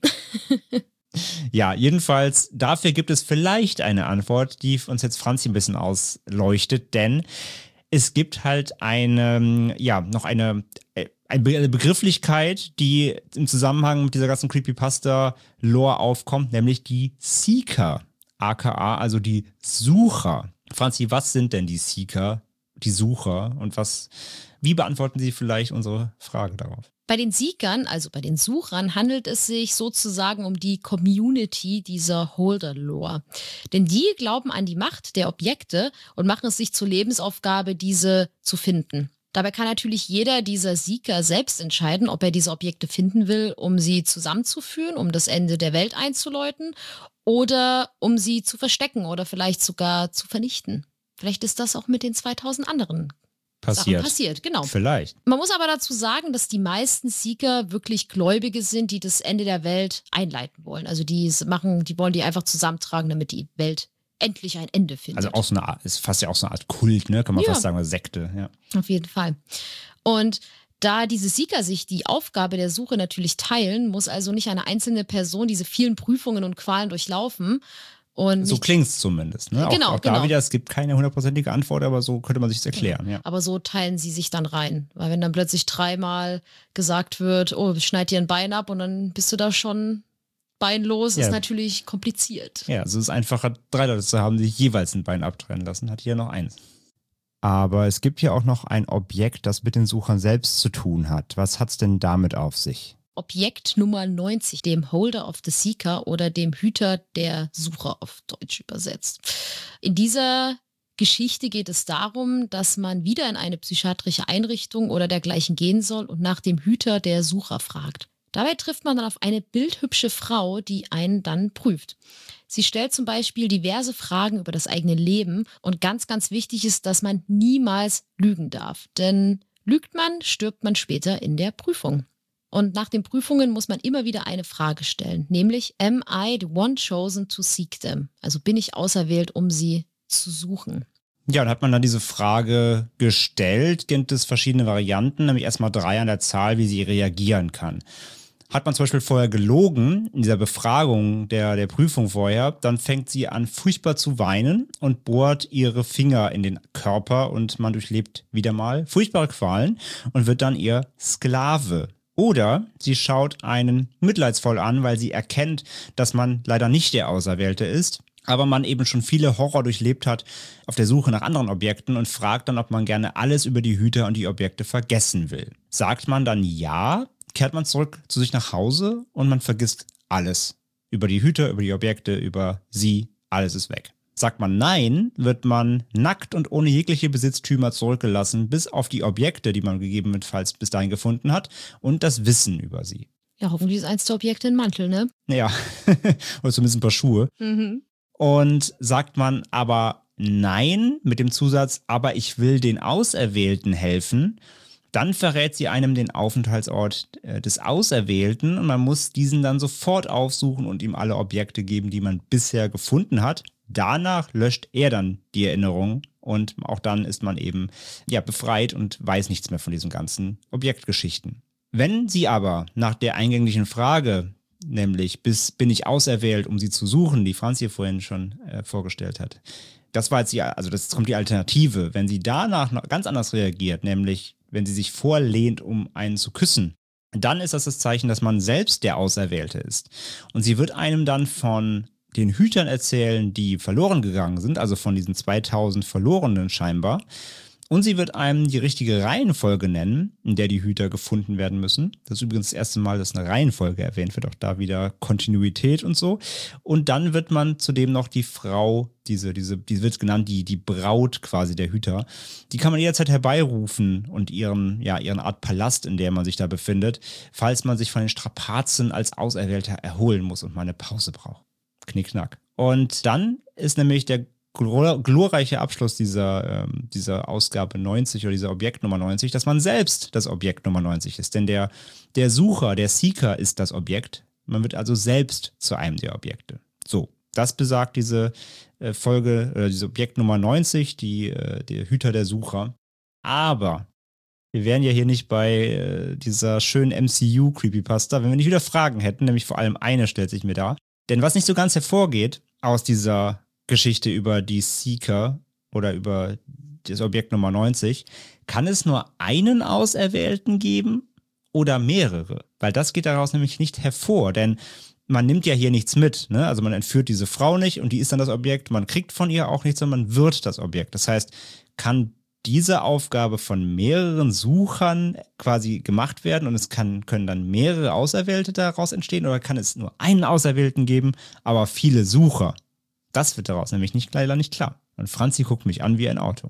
S2: Ja, jedenfalls, dafür gibt es vielleicht eine Antwort, die uns jetzt Franzi ein bisschen ausleuchtet, denn es gibt halt eine, ja, noch eine, eine Begrifflichkeit, die im Zusammenhang mit dieser ganzen Creepypasta-Lore aufkommt, nämlich die Seeker, aka also die Sucher. Franzi, was sind denn die Seeker, die Sucher und was, wie beantworten Sie vielleicht unsere Frage darauf?
S3: Bei den Seekern, also bei den Suchern, handelt es sich sozusagen um die Community dieser Holder-Lore. Denn die glauben an die Macht der Objekte und machen es sich zur Lebensaufgabe, diese zu finden. Dabei kann natürlich jeder dieser Seeker selbst entscheiden, ob er diese Objekte finden will, um sie zusammenzuführen, um das Ende der Welt einzuläuten oder um sie zu verstecken oder vielleicht sogar zu vernichten. Vielleicht ist das auch mit den zweitausend anderen
S2: Passiert.
S3: Sachen passiert, genau.
S2: Vielleicht.
S3: Man muss aber dazu sagen, dass die meisten Seeker wirklich Gläubige sind, die das Ende der Welt einleiten wollen. Also die machen, die wollen die einfach zusammentragen, damit die Welt endlich ein Ende findet.
S2: Also auch so eine Art, ist fast ja auch so eine Art Kult, ne? Kann man
S3: ja.
S2: fast sagen, eine Sekte, ja.
S3: Auf jeden Fall. Und da diese Seeker sich die Aufgabe der Suche natürlich teilen, muss also nicht eine einzelne Person diese vielen Prüfungen und Qualen durchlaufen. Und
S2: so klingt es zumindest. Ne?
S3: Genau,
S2: auch, auch
S3: genau.
S2: da wieder, es gibt keine hundertprozentige Antwort, aber so könnte man sich das erklären. Ja.
S3: Aber so teilen sie sich dann rein. Weil wenn dann plötzlich dreimal gesagt wird, oh, schneid dir ein Bein ab und dann bist du da schon beinlos,
S2: ja.
S3: ist natürlich kompliziert.
S2: Ja, also es ist einfacher, drei Leute zu haben, die jeweils ein Bein abtrennen lassen. Hat hier noch eins. Aber es gibt hier auch noch ein Objekt, das mit den Suchern selbst zu tun hat. Was hat es denn damit auf sich?
S3: Objekt Nummer neunzig, dem Holder of the Seeker oder dem Hüter der Sucher auf Deutsch übersetzt. In dieser Geschichte geht es darum, dass man wieder in eine psychiatrische Einrichtung oder dergleichen gehen soll und nach dem Hüter der Sucher fragt. Dabei trifft man dann auf eine bildhübsche Frau, die einen dann prüft. Sie stellt zum Beispiel diverse Fragen über das eigene Leben und ganz, ganz wichtig ist, dass man niemals lügen darf. Denn lügt man, stirbt man später in der Prüfung. Und nach den Prüfungen muss man immer wieder eine Frage stellen, nämlich am I the one chosen to seek them? Also bin ich auserwählt, um sie zu suchen?
S2: Ja, dann hat man dann diese Frage gestellt, gibt es verschiedene Varianten, nämlich erstmal drei an der Zahl, wie sie reagieren kann. Hat man zum Beispiel vorher gelogen, in dieser Befragung der, der Prüfung vorher, dann fängt sie an furchtbar zu weinen und bohrt ihre Finger in den Körper und man durchlebt wieder mal furchtbare Qualen und wird dann ihr Sklave. Oder sie schaut einen mitleidsvoll an, weil sie erkennt, dass man leider nicht der Auserwählte ist, aber man eben schon viele Horror durchlebt hat auf der Suche nach anderen Objekten und fragt dann, ob man gerne alles über die Hüter und die Objekte vergessen will. Sagt man dann ja, kehrt man zurück zu sich nach Hause und man vergisst alles. Über die Hüter, über die Objekte, über sie, alles ist weg. Sagt man nein, wird man nackt und ohne jegliche Besitztümer zurückgelassen, bis auf die Objekte, die man gegebenenfalls bis dahin gefunden hat, und das Wissen über sie.
S3: Ja, hoffentlich ist eins der Objekte ein Mantel, ne?
S2: Ja, oder zumindest ein paar Schuhe.
S3: Mhm.
S2: Und sagt man aber nein mit dem Zusatz, aber ich will den Auserwählten helfen, dann verrät sie einem den Aufenthaltsort äh, des Auserwählten und man muss diesen dann sofort aufsuchen und ihm alle Objekte geben, die man bisher gefunden hat. Danach löscht er dann die Erinnerung und auch dann ist man eben ja, befreit und weiß nichts mehr von diesen ganzen Objektgeschichten. Wenn sie aber nach der eingänglichen Frage, nämlich bis bin ich auserwählt, um sie zu suchen, die Franz hier vorhin schon äh, vorgestellt hat, das war jetzt die, also das kommt die Alternative. Wenn sie danach noch ganz anders reagiert, nämlich wenn sie sich vorlehnt, um einen zu küssen, dann ist das das Zeichen, dass man selbst der Auserwählte ist. Und sie wird einem dann von den Hütern erzählen, die verloren gegangen sind, also von diesen zweitausend Verlorenen scheinbar. Und sie wird einem die richtige Reihenfolge nennen, in der die Hüter gefunden werden müssen. Das ist übrigens das erste Mal, dass eine Reihenfolge erwähnt wird, auch da wieder Kontinuität und so. Und dann wird man zudem noch die Frau, diese, diese, die wird genannt, die, die Braut quasi der Hüter, die kann man jederzeit herbeirufen und ihren, ja, ihren Art Palast, in der man sich da befindet, falls man sich von den Strapazen als Auserwählter erholen muss und mal eine Pause braucht. Knickknack. Und dann ist nämlich der glorreiche Abschluss dieser, ähm, dieser Ausgabe neunzig oder dieser Objekt Nummer neunzig, dass man selbst das Objekt Nummer neunzig ist. Denn der, der Sucher, der Seeker ist das Objekt. Man wird also selbst zu einem der Objekte. So, das besagt diese äh, Folge, äh, dieses Objekt Nummer neunzig, die, äh, der Hüter der Sucher. Aber wir wären ja hier nicht bei äh, dieser schönen M C U-Creepypasta, wenn wir nicht wieder Fragen hätten, nämlich vor allem eine stellt sich mir da. Denn was nicht so ganz hervorgeht aus dieser Geschichte über die Seeker oder über das Objekt Nummer neunzig, kann es nur einen Auserwählten geben oder mehrere? Weil das geht daraus nämlich nicht hervor, denn man nimmt ja hier nichts mit, ne? Also man entführt diese Frau nicht und die ist dann das Objekt, man kriegt von ihr auch nichts, sondern man wird das Objekt. Das heißt, kann diese Aufgabe von mehreren Suchern quasi gemacht werden und es kann, können dann mehrere Auserwählte daraus entstehen oder kann es nur einen Auserwählten geben, aber viele Sucher? Das wird daraus nämlich nicht, leider nicht klar. Und Franzi guckt mich an wie ein Auto.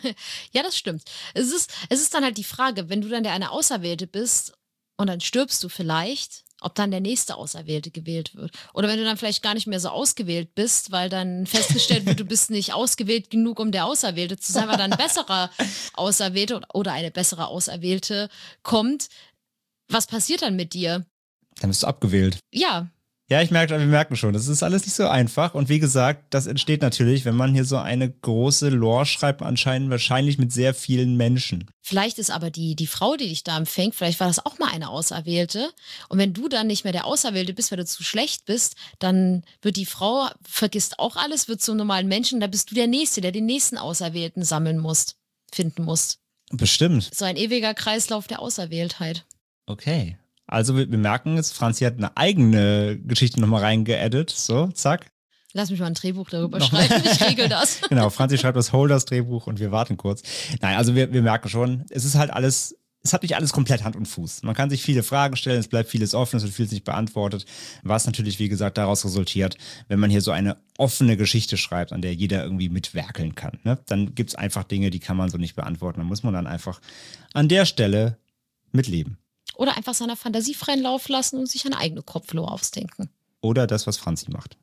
S3: Ja, das stimmt. Es ist, es ist dann halt die Frage, wenn du dann der eine Auserwählte bist und dann stirbst du vielleicht, ob dann der nächste Auserwählte gewählt wird. Oder wenn du dann vielleicht gar nicht mehr so ausgewählt bist, weil dann festgestellt wird, du bist nicht ausgewählt genug, um der Auserwählte zu sein, weil dann ein besserer Auserwählte oder eine bessere Auserwählte kommt. Was passiert dann mit dir?
S2: Dann bist du abgewählt.
S3: Ja.
S2: Ja, ich merke, wir merken schon, das ist alles nicht so einfach. Und wie gesagt, das entsteht natürlich, wenn man hier so eine große Lore schreibt, anscheinend wahrscheinlich mit sehr vielen Menschen.
S3: Vielleicht ist aber die, die Frau, die dich da empfängt, vielleicht war das auch mal eine Auserwählte. Und wenn du dann nicht mehr der Auserwählte bist, weil du zu schlecht bist, dann wird die Frau, vergisst auch alles, wird zum normalen Menschen. Da bist du der Nächste, der den nächsten Auserwählten sammeln musst, finden musst.
S2: Bestimmt.
S3: So ein ewiger Kreislauf der Auserwähltheit.
S2: Okay. Also wir, wir merken jetzt, Franzi hat eine eigene Geschichte nochmal reingeaddet. So, zack.
S3: Lass mich mal ein Drehbuch darüber Noch schreiben, ich regel das.
S2: Genau, Franzi schreibt das Holders-Drehbuch und wir warten kurz. Nein, also wir, wir merken schon, es ist halt alles, es hat nicht alles komplett Hand und Fuß. Man kann sich viele Fragen stellen, es bleibt vieles offen, es wird vieles nicht beantwortet, was natürlich, wie gesagt, daraus resultiert, wenn man hier so eine offene Geschichte schreibt, an der jeder irgendwie mitwerkeln kann. Ne? Dann gibt es einfach Dinge, die kann man so nicht beantworten. Da muss man dann einfach an der Stelle mitleben.
S3: Oder einfach seiner Fantasie freien Lauf lassen und sich eine eigene Kopflore ausdenken.
S2: Oder das, was Franzi macht.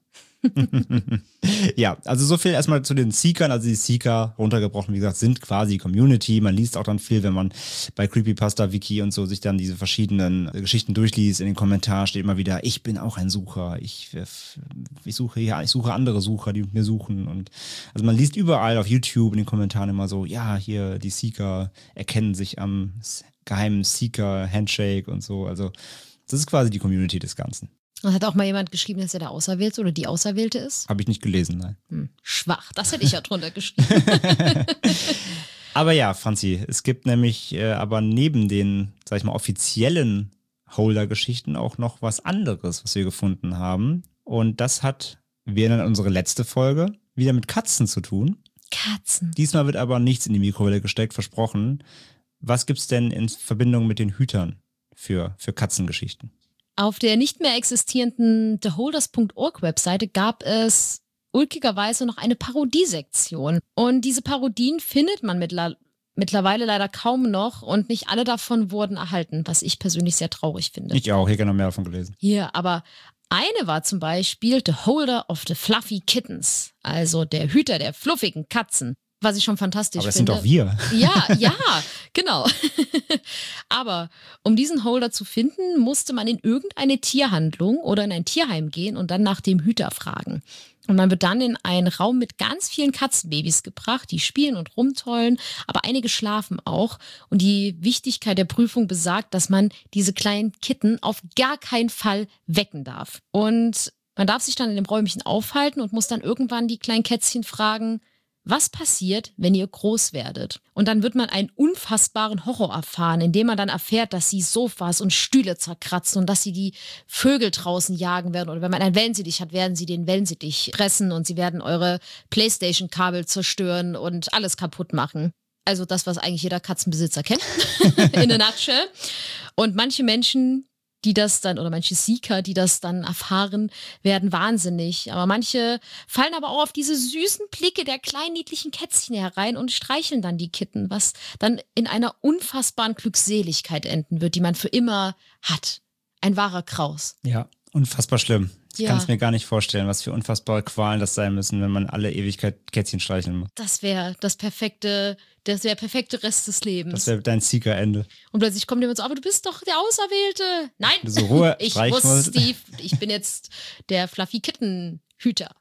S2: Ja, also so viel erstmal zu den Seekern. Also die Seeker, runtergebrochen, wie gesagt, sind quasi Community. Man liest auch dann viel, wenn man bei Creepypasta Wiki und so sich dann diese verschiedenen Geschichten durchliest. In den Kommentaren steht immer wieder, ich bin auch ein Sucher. Ich, ich suche ja, ich suche andere Sucher, die mit mir suchen. Und also man liest überall auf YouTube in den Kommentaren immer so, ja, hier die Seeker erkennen sich am geheimen Seeker-Handshake und so. Also das ist quasi die Community des Ganzen.
S3: Und hat auch mal jemand geschrieben, dass er der Auserwählte oder die Auserwählte ist?
S2: Habe ich nicht gelesen, nein.
S3: Hm, schwach, das hätte ich ja drunter geschrieben.
S2: Aber ja, Franzi, es gibt nämlich äh, aber neben den, sag ich mal, offiziellen Holder-Geschichten auch noch was anderes, was wir gefunden haben. Und das hat, wir nennen unsere letzte Folge, wieder mit Katzen zu tun.
S3: Katzen.
S2: Diesmal wird aber nichts in die Mikrowelle gesteckt, versprochen. Was gibt's denn in Verbindung mit den Hütern für, für Katzengeschichten?
S3: Auf der nicht mehr existierenden the holders punkt org Webseite gab es ulkigerweise noch eine Parodiesektion. Und diese Parodien findet man mittler- mittlerweile leider kaum noch und nicht alle davon wurden erhalten, was ich persönlich sehr traurig finde.
S2: Ich auch, hier gerne noch mehr davon gelesen.
S3: Hier, aber eine war zum Beispiel The Holder of the Fluffy Kittens, also der Hüter der fluffigen Katzen. Was ich schon fantastisch
S2: Aber das
S3: finde.
S2: sind doch wir.
S3: Ja, ja, genau. Aber um diesen Holder zu finden, musste man in irgendeine Tierhandlung oder in ein Tierheim gehen und dann nach dem Hüter fragen. Und man wird dann in einen Raum mit ganz vielen Katzenbabys gebracht, die spielen und rumtollen, aber einige schlafen auch. Und die Wichtigkeit der Prüfung besagt, dass man diese kleinen Kitten auf gar keinen Fall wecken darf. Und man darf sich dann in dem Räumchen aufhalten und muss dann irgendwann die kleinen Kätzchen fragen, was passiert, wenn ihr groß werdet? Und dann wird man einen unfassbaren Horror erfahren, indem man dann erfährt, dass sie Sofas und Stühle zerkratzen und dass sie die Vögel draußen jagen werden. Oder wenn man einen Wellensittich hat, werden sie den Wellensittich fressen und sie werden eure Playstation-Kabel zerstören und alles kaputt machen. Also das, was eigentlich jeder Katzenbesitzer kennt, in a nutshell. Und manche Menschen, die das dann, oder manche Seeker, die das dann erfahren, werden wahnsinnig. Aber manche fallen aber auch auf diese süßen Blicke der kleinen niedlichen Kätzchen herein und streicheln dann die Kitten, was dann in einer unfassbaren Glückseligkeit enden wird, die man für immer hat. Ein wahrer Kraus.
S2: Ja, unfassbar schlimm. Ich
S3: Ja.
S2: kann es mir gar nicht vorstellen, was für unfassbare Qualen das sein müssen, wenn man alle Ewigkeit Kätzchen streicheln muss.
S3: Das wäre das perfekte, das wäre der perfekte Rest des Lebens.
S2: Das wäre dein Seeker-Ende.
S3: Und plötzlich kommt jemand so, aber du bist doch der Auserwählte. Nein,
S2: Du so Ruhe
S3: ich
S2: streichen
S3: muss
S2: musst.
S3: Steve, ich bin jetzt der Fluffy Kitten Hüter.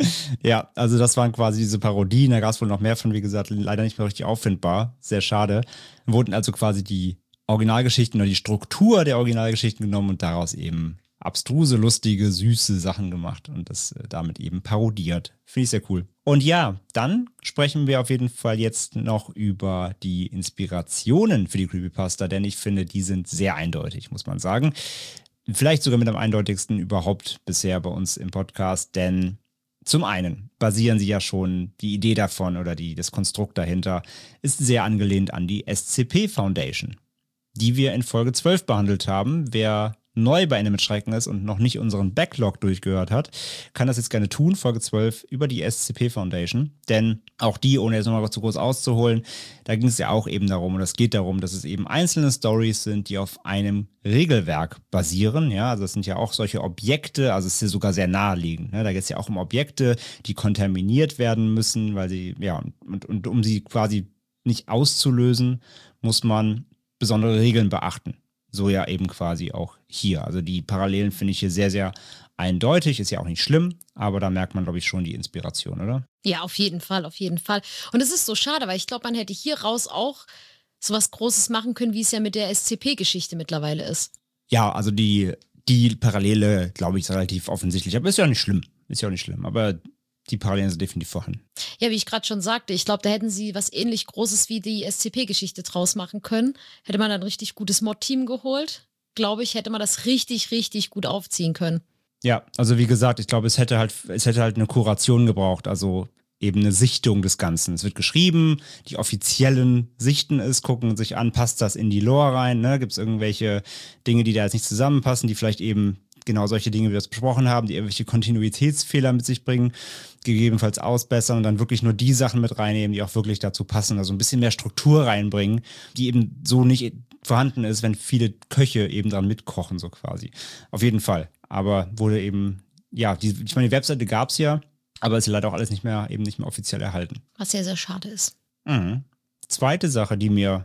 S2: Ja, also das waren quasi diese Parodien. Da gab es wohl noch mehr von, wie gesagt, leider nicht mehr richtig auffindbar. Sehr schade. Wurden also quasi die Originalgeschichten oder die Struktur der Originalgeschichten genommen und daraus eben abstruse, lustige, süße Sachen gemacht und das äh, damit eben parodiert. Finde ich sehr cool. Und ja, dann sprechen wir auf jeden Fall jetzt noch über die Inspirationen für die Creepypasta, denn ich finde, die sind sehr eindeutig, muss man sagen. Vielleicht sogar mit am eindeutigsten überhaupt bisher bei uns im Podcast, denn zum einen basieren sie ja schon, die Idee davon oder die, das Konstrukt dahinter ist sehr angelehnt an die S C P Foundation, die wir in Folge zwölf behandelt haben. Wer neu bei Ende mit Schrecken ist und noch nicht unseren Backlog durchgehört hat, kann das jetzt gerne tun, Folge zwölf über die S C P Foundation, denn auch die, ohne jetzt nochmal zu groß auszuholen, da ging es ja auch eben darum, und es geht darum, dass es eben einzelne Stories sind, die auf einem Regelwerk basieren, ja, also das sind ja auch solche Objekte, also es ist ja sogar sehr naheliegend, ne? Da geht es ja auch um Objekte, die kontaminiert werden müssen, weil sie, ja, und, und um sie quasi nicht auszulösen, muss man besondere Regeln beachten. So ja eben quasi auch hier. Also die Parallelen finde ich hier sehr, sehr eindeutig. Ist ja auch nicht schlimm, aber da merkt man, glaube ich, schon die Inspiration, oder?
S3: Ja, auf jeden Fall, auf jeden Fall. Und es ist so schade, weil ich glaube, man hätte hier raus auch sowas Großes machen können, wie es ja mit der S C P-Geschichte mittlerweile ist.
S2: Ja, also die, die Parallele, glaube ich, ist relativ offensichtlich. Aber ist ja auch nicht schlimm. Ist ja auch nicht schlimm. Aber die Parallelen sind definitiv vorhanden.
S3: Ja, wie ich gerade schon sagte, ich glaube, da hätten sie was ähnlich Großes wie die S C P-Geschichte draus machen können. Hätte man ein richtig gutes Mod-Team geholt, glaube ich, hätte man das richtig, richtig gut aufziehen können.
S2: Ja, also wie gesagt, ich glaube, es hätte halt, es hätte halt eine Kuration gebraucht, also eben eine Sichtung des Ganzen. Es wird geschrieben, die offiziellen sichten es, gucken sich an, passt das in die Lore rein, ne? Gibt es irgendwelche Dinge, die da jetzt nicht zusammenpassen, die vielleicht eben genau solche Dinge, wie wir es besprochen haben, die irgendwelche Kontinuitätsfehler mit sich bringen, gegebenenfalls ausbessern und dann wirklich nur die Sachen mit reinnehmen, die auch wirklich dazu passen. Also ein bisschen mehr Struktur reinbringen, die eben so nicht vorhanden ist, wenn viele Köche eben dran mitkochen, so quasi. Auf jeden Fall. Aber wurde eben, ja, die, ich meine, die Webseite gab es ja, aber ist leider auch alles nicht mehr, eben nicht mehr offiziell erhalten.
S3: Was sehr, sehr schade ist.
S2: Mhm. Zweite Sache, die mir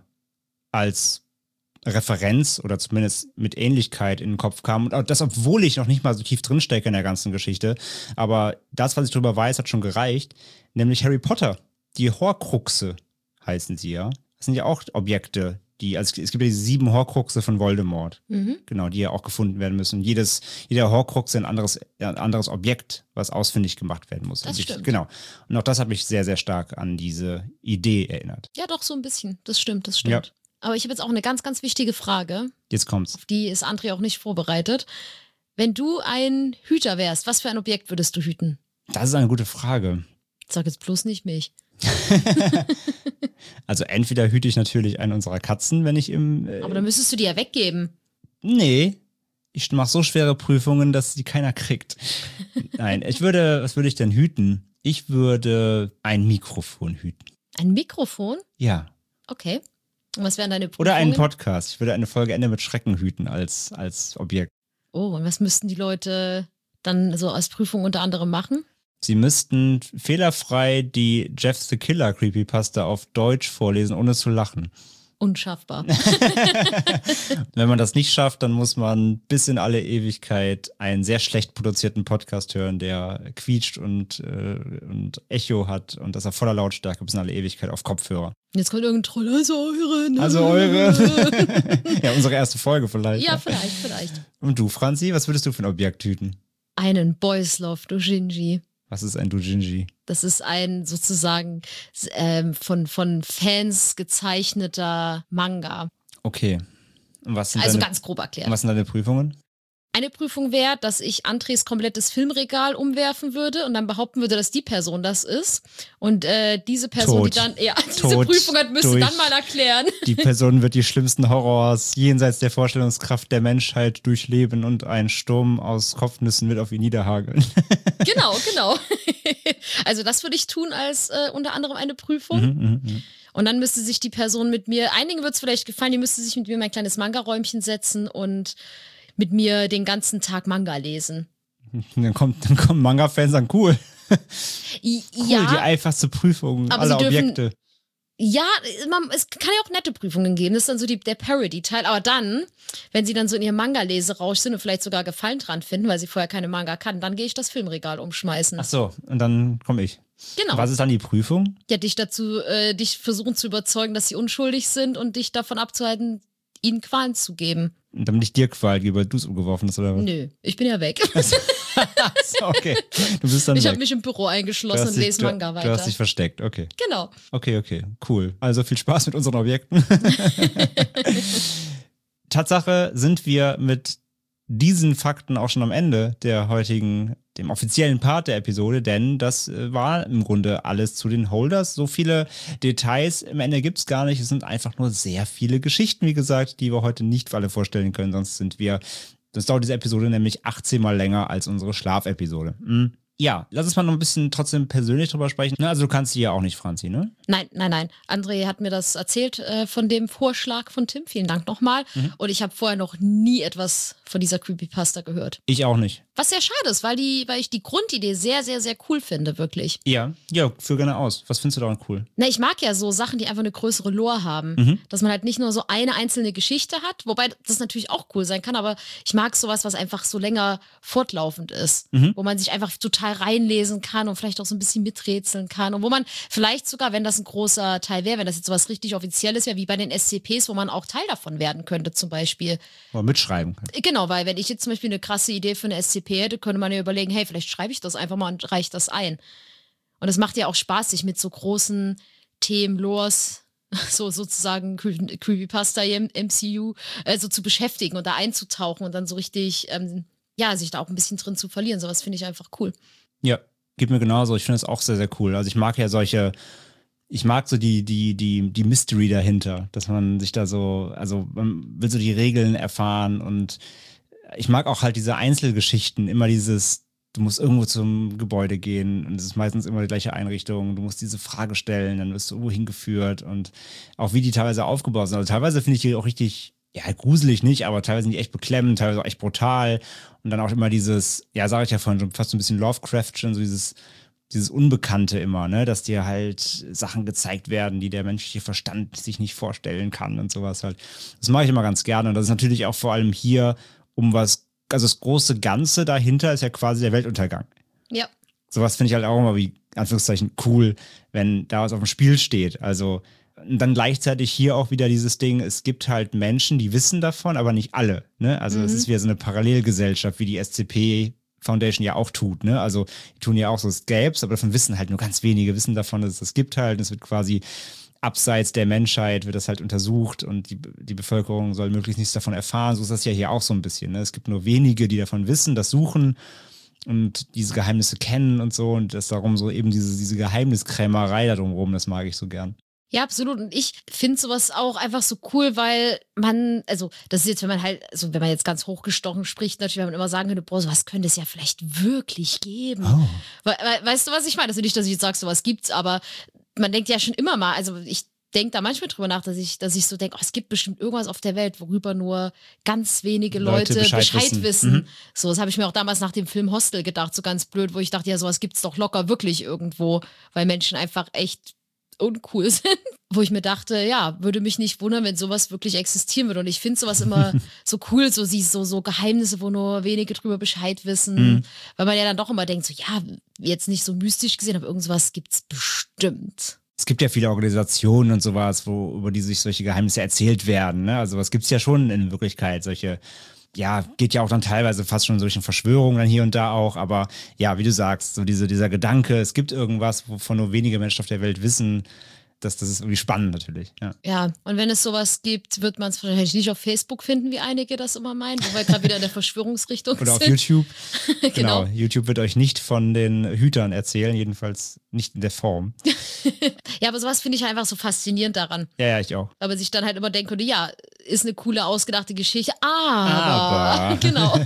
S2: als Referenz oder zumindest mit Ähnlichkeit in den Kopf kam. Und das, obwohl ich noch nicht mal so tief drinstecke in der ganzen Geschichte. Aber das, was ich darüber weiß, hat schon gereicht. Nämlich Harry Potter. Die Horcruxe heißen sie ja. Das sind ja auch Objekte, die, also es gibt ja diese sieben Horcruxe von Voldemort.
S3: Mhm.
S2: Genau, die ja auch gefunden werden müssen. Jedes, jeder Horcrux ist ein anderes, ein anderes Objekt, was ausfindig gemacht werden muss.
S3: Das
S2: Und ich,
S3: stimmt.
S2: Genau. Und auch das hat mich sehr, sehr stark an diese Idee erinnert.
S3: Ja, doch, so ein bisschen. Das stimmt, das stimmt.
S2: Ja.
S3: Aber ich habe jetzt auch eine ganz, ganz wichtige Frage.
S2: Jetzt kommt's.
S3: Auf die ist André auch nicht vorbereitet. Wenn du ein Hüter wärst, was für ein Objekt würdest du hüten?
S2: Das ist eine gute Frage.
S3: Sag jetzt bloß nicht mich.
S2: Also entweder hüte ich natürlich einen unserer Katzen, wenn ich im... Äh,
S3: Aber dann müsstest du die ja weggeben.
S2: Nee, ich mache so schwere Prüfungen, dass die keiner kriegt. Nein, ich würde, was würde ich denn hüten? Ich würde ein Mikrofon hüten.
S3: Ein Mikrofon?
S2: Ja.
S3: Okay. Und was wären deine Prüfungen?
S2: Oder einen Podcast. Ich würde eine Folge Ende mit Schrecken hüten als, als Objekt.
S3: Oh, und was müssten die Leute dann so als Prüfung unter anderem machen?
S2: Sie müssten fehlerfrei die Jeff the Killer Creepypasta auf Deutsch vorlesen, ohne zu lachen.
S3: Unschaffbar.
S2: Wenn man das nicht schafft, dann muss man bis in alle Ewigkeit einen sehr schlecht produzierten Podcast hören, der quietscht und, äh, und Echo hat und das er voller Lautstärke bis in alle Ewigkeit auf Kopfhörer.
S3: Jetzt kommt irgendein Troll, also eure. Ne?
S2: Also eure. Ja, unsere erste Folge vielleicht.
S3: Ja, vielleicht, vielleicht.
S2: Und du, Franzi, was würdest du für ein Objekt hüten?
S3: Einen Boys Love Dojinji.
S2: Was ist ein Doujinshi?
S3: Das ist ein sozusagen ähm, von, von Fans gezeichneter Manga.
S2: Okay. Und was sind
S3: Also
S2: deine,
S3: ganz grob erklärt.
S2: und was sind deine Prüfungen?
S3: Eine Prüfung wäre, dass ich Andres komplettes Filmregal umwerfen würde und dann behaupten würde, dass die Person das ist. Und äh, diese Person,
S2: Tot.
S3: die dann, ja, diese
S2: Tot
S3: Prüfung hat, müsste
S2: durch-
S3: dann mal erklären.
S2: Die Person wird die schlimmsten Horrors jenseits der Vorstellungskraft der Menschheit durchleben und ein Sturm aus Kopfnüssen wird auf ihn niederhageln.
S3: Genau, genau. Also das würde ich tun als äh, unter anderem eine Prüfung.
S2: Mhm, mhm, mhm.
S3: Und dann müsste sich die Person mit mir, einigen wird es vielleicht gefallen, die müsste sich mit mir in mein kleines Manga-Räumchen setzen und mit mir den ganzen Tag Manga lesen.
S2: Dann, kommt, dann kommen Manga-Fans an, cool.
S3: I,
S2: Cool, die
S3: ja,
S2: einfachste Prüfung
S3: Aber
S2: aller
S3: sie dürfen-
S2: Objekte.
S3: ja, man, es kann ja auch nette Prüfungen geben. Das ist dann so die, der Parody-Teil. Aber dann, wenn sie dann so in ihrem Manga-Leserausch sind und vielleicht sogar Gefallen dran finden, weil sie vorher keine Manga kann, dann gehe ich das Filmregal umschmeißen.
S2: Ach so, und dann komme ich.
S3: Genau.
S2: Was ist dann die Prüfung?
S3: Ja, dich dazu, äh, dich versuchen zu überzeugen, dass sie unschuldig sind und dich davon abzuhalten, ihnen Qualen zu geben.
S2: Und damit ich dir Qual gebe, weil du es umgeworfen hast, oder was?
S3: Nö, ich bin ja weg.
S2: So, okay. Du bist dann
S3: Ich habe
S2: weg.
S3: mich im Büro
S2: Du
S3: eingeschlossen
S2: hast
S3: und
S2: dich-
S3: lese
S2: du-
S3: Manga
S2: Du
S3: weiter.
S2: hast dich versteckt, okay.
S3: Genau.
S2: Okay, okay, cool. Also viel Spaß mit unseren Objekten. Tatsache sind wir mit diesen Fakten auch schon am Ende der heutigen, dem offiziellen Part der Episode, denn das äh, war im Grunde alles zu den Holders. So viele Details im Ende gibt es gar nicht. Es sind einfach nur sehr viele Geschichten, wie gesagt, die wir heute nicht alle vorstellen können. Sonst sind wir, das dauert diese Episode nämlich achtzehn Mal länger als unsere Schlafepisode. Mhm. Ja, lass uns mal noch ein bisschen trotzdem persönlich drüber sprechen. Na, also du kannst die ja auch nicht, Franzi, ne?
S3: Nein, nein, nein. André hat mir das erzählt äh, von dem Vorschlag von Tim. Vielen Dank nochmal.
S2: Mhm.
S3: Und ich habe vorher noch nie etwas von dieser Creepypasta gehört.
S2: Ich auch nicht.
S3: Was sehr schade ist, weil, die, weil ich die Grundidee sehr, sehr, sehr cool finde, wirklich.
S2: Ja, ja, führ gerne aus. Was findest du daran cool?
S3: Na, ich mag ja so Sachen, die einfach eine größere Lore haben.
S2: Mhm.
S3: Dass man halt nicht nur so eine einzelne Geschichte hat, wobei das natürlich auch cool sein kann, aber ich mag sowas, was einfach so länger fortlaufend ist.
S2: Mhm.
S3: Wo man sich einfach total reinlesen kann und vielleicht auch so ein bisschen miträtseln kann. Und wo man vielleicht sogar, wenn das ein großer Teil wäre, wenn das jetzt sowas richtig Offizielles wäre, wie bei den S C Ps, wo man auch Teil davon werden könnte zum Beispiel.
S2: Oder mitschreiben kann.
S3: Genau, weil wenn ich jetzt zum Beispiel eine krasse Idee für eine S C P hätte, könnte man ja überlegen, hey, vielleicht schreibe ich das einfach mal und reiche das ein. Und es macht ja auch Spaß, sich mit so großen Themen, Lores, so sozusagen Cre- Creepypasta im M C U, äh, so zu beschäftigen und da einzutauchen und dann so richtig, ähm, ja, sich da auch ein bisschen drin zu verlieren. Sowas finde ich einfach cool.
S2: Ja, geht mir genauso. Ich finde es auch sehr, sehr cool. Also ich mag ja solche, ich mag so die, die, die, die Mystery dahinter, dass man sich da so, also man will so die Regeln erfahren und ich mag auch halt diese Einzelgeschichten, immer dieses, du musst irgendwo zum Gebäude gehen und es ist meistens immer die gleiche Einrichtung, du musst diese Frage stellen, dann wirst du irgendwo hingeführt und auch wie die teilweise aufgebaut sind. Also teilweise finde ich die auch richtig, ja, gruselig nicht, aber teilweise sind die echt beklemmend, teilweise auch echt brutal und dann auch immer dieses, ja, sage ich ja vorhin schon, fast so ein bisschen Lovecraftchen, so dieses, dieses Unbekannte immer, ne, dass dir halt Sachen gezeigt werden, die der menschliche Verstand sich nicht vorstellen kann und sowas halt. Das mache ich immer ganz gerne und das ist natürlich auch vor allem hier um was, also das große Ganze dahinter ist ja quasi der Weltuntergang.
S3: Ja.
S2: Sowas finde ich halt auch immer wie, Anführungszeichen, cool, wenn da was auf dem Spiel steht. Also und dann gleichzeitig hier auch wieder dieses Ding, es gibt halt Menschen, die wissen davon, aber nicht alle. Ne? Also es
S3: Mhm.
S2: ist wieder so eine Parallelgesellschaft, wie die S C P Foundation ja auch tut. Ne? Also die tun ja auch so Scapes, aber davon wissen halt nur ganz wenige, wissen davon, dass es das gibt halt. Und es wird quasi abseits der Menschheit wird das halt untersucht und die, die Bevölkerung soll möglichst nichts davon erfahren. So ist das ja hier auch so ein bisschen. Ne? Es gibt nur wenige, die davon wissen, das suchen und diese Geheimnisse kennen und so. Und das darum so eben diese, diese Geheimniskrämerei da drumherum, das mag ich so gern.
S3: Ja, absolut. Und ich finde sowas auch einfach so cool, weil man, also das ist jetzt, wenn man halt, also wenn man jetzt ganz hochgestochen spricht, natürlich, wenn man immer sagen könnte, boah, sowas könnte es ja vielleicht wirklich geben.
S2: Oh.
S3: We we weißt du, was ich meine? Also nicht, dass ich jetzt sage, sowas gibt's, aber man denkt ja schon immer mal, also ich denke da manchmal drüber nach, dass ich, dass ich so denke, oh, es gibt bestimmt irgendwas auf der Welt, worüber nur ganz wenige Leute,
S2: Leute
S3: Bescheid,
S2: Bescheid
S3: wissen.
S2: wissen. Mhm.
S3: So, das habe ich mir auch damals nach dem Film Hostel gedacht, so ganz blöd, wo ich dachte, ja, sowas gibt's doch locker wirklich irgendwo, weil Menschen einfach echt uncool sind. Wo ich mir dachte, ja, würde mich nicht wundern, wenn sowas wirklich existieren würde. Und ich finde sowas immer so cool, so, so, so Geheimnisse, wo nur wenige drüber Bescheid wissen. Mhm. Weil man ja dann doch immer denkt, so ja, jetzt nicht so mystisch gesehen, aber irgendwas gibt's bestimmt.
S2: Es gibt ja viele Organisationen und sowas, wo, über die sich solche Geheimnisse erzählt werden. Ne? Also was gibt's ja schon in Wirklichkeit, solche, ja, geht ja auch dann teilweise fast schon in solchen Verschwörungen dann hier und da auch. Aber ja, wie du sagst, so diese, dieser Gedanke, es gibt irgendwas, wovon nur wenige Menschen auf der Welt wissen, Das, das ist irgendwie spannend natürlich. Ja.
S3: ja, und wenn es sowas gibt, wird man es wahrscheinlich nicht auf Facebook finden, wie einige das immer meinen, wo wir gerade wieder in der Verschwörungsrichtung
S2: Oder
S3: sind.
S2: auf YouTube.
S3: Genau.
S2: Genau. YouTube wird euch nicht von den Hütern erzählen, jedenfalls nicht in der Form.
S3: Ja, aber sowas finde ich einfach so faszinierend daran.
S2: Ja, ja, ich auch.
S3: Aber sich dann halt immer denken könnte, ja, ist eine coole, ausgedachte Geschichte, aber,
S2: aber.
S3: genau.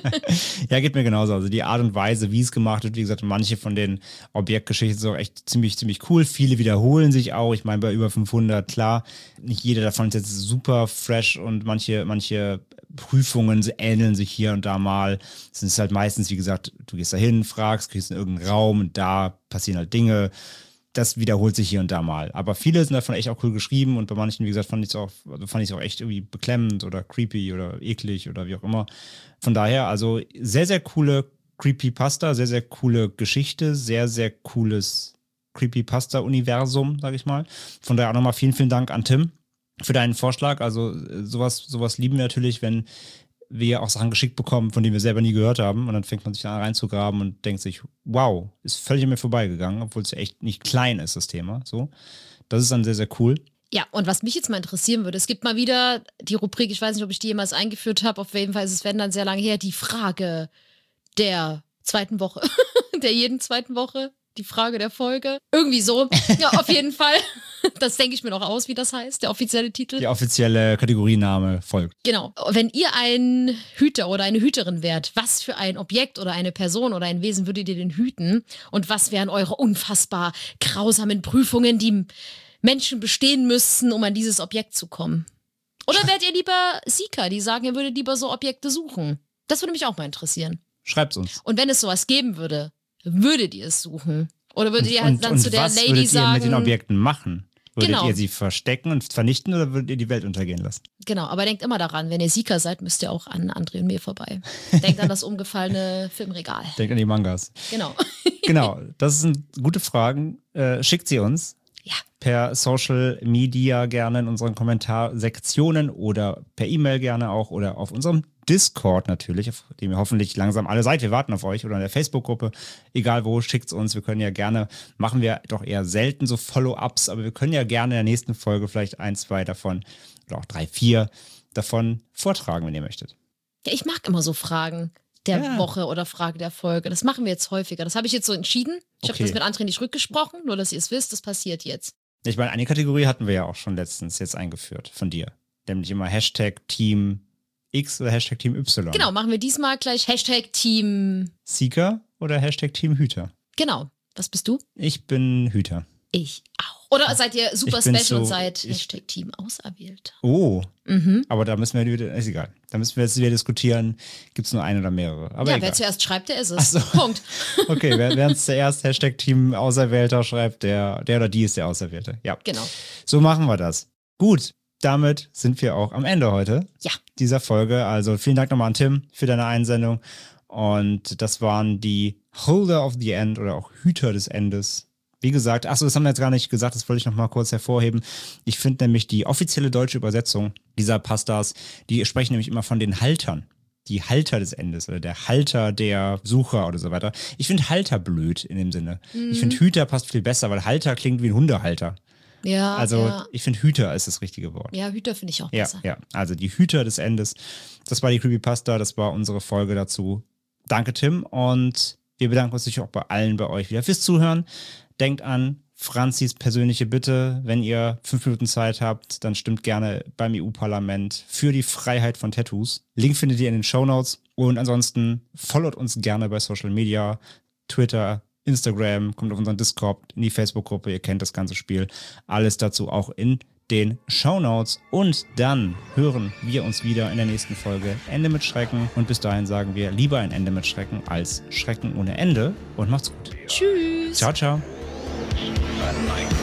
S2: Ja, geht mir genauso. Also die Art und Weise, wie es gemacht wird, wie gesagt, manche von den Objektgeschichten sind auch echt ziemlich, ziemlich cool. Viele wiederholen sich auch. Ich meine, bei über fünfhundert, klar, nicht jeder davon ist jetzt super fresh und manche, manche Prüfungen ähneln sich hier und da mal. Es ist halt meistens, wie gesagt, du gehst da hin, fragst, kriegst in irgendeinen Raum und da passieren halt Dinge. Das wiederholt sich hier und da mal. Aber viele sind davon echt auch cool geschrieben und bei manchen, wie gesagt, fand ich es auch, fand ich es auch echt irgendwie beklemmend oder creepy oder eklig oder wie auch immer. Von daher, also sehr, sehr coole Creepypasta, sehr, sehr coole Geschichte, sehr, sehr cooles Creepypasta-Universum, sag ich mal. Von daher auch nochmal vielen, vielen Dank an Tim für deinen Vorschlag. Also sowas, sowas lieben wir natürlich, wenn wir auch Sachen geschickt bekommen, von denen wir selber nie gehört haben. Und dann fängt man sich da reinzugraben und denkt sich, wow, ist völlig an mir vorbeigegangen, obwohl es ja echt nicht klein ist, das Thema. So, das ist dann sehr, sehr cool.
S3: Ja, und was mich jetzt mal interessieren würde, es gibt mal wieder die Rubrik, ich weiß nicht, ob ich die jemals eingeführt habe, auf jeden Fall ist es, wenn dann sehr lange her, die Frage der zweiten Woche, der jeden zweiten Woche, die Frage der Folge. Irgendwie so. Ja, auf jeden Fall. Das denke ich mir noch aus, wie das heißt, der offizielle Titel.
S2: Der offizielle Kategoriename folgt.
S3: Genau. Wenn ihr ein Hüter oder eine Hüterin wärt, was für ein Objekt oder eine Person oder ein Wesen würdet ihr denn hüten? Und was wären eure unfassbar grausamen Prüfungen, die Menschen bestehen müssten, um an dieses Objekt zu kommen? Oder wärt ihr lieber Seeker, die sagen, ihr würdet lieber so Objekte suchen? Das würde mich auch mal interessieren.
S2: Schreibt's uns.
S3: Und wenn es sowas geben würde, würdet ihr es suchen? Oder würdet ihr halt
S2: und,
S3: dann
S2: und
S3: zu der
S2: was
S3: Lady
S2: würdet
S3: sagen...
S2: ihr mit den Objekten machen? Würdet
S3: Genau.
S2: ihr sie verstecken und vernichten oder würdet ihr die Welt untergehen lassen?
S3: Genau, aber denkt immer daran, wenn ihr Seeker seid, müsst ihr auch an André und mir vorbei. Denkt an das umgefallene Filmregal.
S2: Denkt an die Mangas.
S3: Genau.
S2: Genau, das sind gute Fragen. Äh, schickt sie uns.
S3: Ja.
S2: Per Social Media gerne in unseren Kommentarsektionen oder per E-Mail gerne auch oder auf unserem Discord natürlich, auf dem ihr hoffentlich langsam alle seid. Wir warten auf euch oder in der Facebook-Gruppe. Egal wo, schickt's uns. Wir können ja gerne, machen wir doch eher selten so Follow-ups, aber wir können ja gerne in der nächsten Folge vielleicht ein, zwei davon oder auch drei, vier davon vortragen, wenn ihr möchtet.
S3: Ja, ich mag immer so Fragen der
S2: Ja.
S3: Woche oder Frage der Folge. Das machen wir jetzt häufiger. Das habe ich jetzt so entschieden. Ich
S2: Okay.
S3: habe das mit André nicht rückgesprochen, nur dass ihr es wisst, das passiert jetzt.
S2: Ich meine, eine Kategorie hatten wir ja auch schon letztens jetzt eingeführt von dir. Nämlich immer Hashtag Team X oder Hashtag Team Y.
S3: Genau, machen wir diesmal gleich Hashtag Team...
S2: Seeker oder Hashtag Team Hüter.
S3: Genau. Was bist du?
S2: Ich bin Hüter.
S3: Ich auch. Oder seid ihr super
S2: Ich bin
S3: special und
S2: so-
S3: seid
S2: ich-
S3: Hashtag Team Auserwählter?
S2: Oh,
S3: Mhm.
S2: aber da müssen wir wieder, ist egal. Da müssen wir jetzt wieder diskutieren, gibt es nur ein oder mehrere. Aber
S3: Ja,
S2: egal.
S3: wer zuerst schreibt, der ist es.
S2: Ach so.
S3: Punkt.
S2: Okay, wer wer uns zuerst Hashtag Team Auserwählter schreibt, der, der oder die ist der Auserwählte. Ja,
S3: Genau.
S2: so machen wir das. Gut, damit sind wir auch am Ende heute
S3: Ja.
S2: dieser Folge. Also vielen Dank nochmal an Tim für deine Einsendung. Und das waren die Holder of the End oder auch Hüter des Endes. Wie gesagt, achso, das haben wir jetzt gar nicht gesagt, das wollte ich noch mal kurz hervorheben. Ich finde nämlich die offizielle deutsche Übersetzung dieser Pastas, die sprechen nämlich immer von den Haltern. Die Halter des Endes oder der Halter der Sucher oder so weiter. Ich finde Halter blöd in dem Sinne.
S3: Mhm.
S2: Ich finde Hüter passt viel besser, weil Halter klingt wie ein Hundehalter.
S3: Ja,
S2: Also
S3: ja.
S2: ich finde Hüter ist das richtige Wort.
S3: Ja, Hüter finde ich auch
S2: Ja,
S3: besser.
S2: ja, also die Hüter des Endes. Das war die Creepypasta, das war unsere Folge dazu. Danke, Tim, und wir bedanken uns natürlich auch bei allen bei euch wieder fürs Zuhören. Denkt an Franzis persönliche Bitte, wenn ihr fünf Minuten Zeit habt, dann stimmt gerne beim E U-Parlament für die Freiheit von Tattoos. Link findet ihr in den Shownotes und ansonsten followt uns gerne bei Social Media, Twitter, Instagram, kommt auf unseren Discord, in die Facebook-Gruppe, ihr kennt das ganze Spiel. Alles dazu auch in den Shownotes. Und dann hören wir uns wieder in der nächsten Folge Ende mit Schrecken. Und bis dahin sagen wir lieber ein Ende mit Schrecken als Schrecken ohne Ende. Und macht's gut.
S3: Tschüss.
S2: Ciao, ciao.
S1: At night.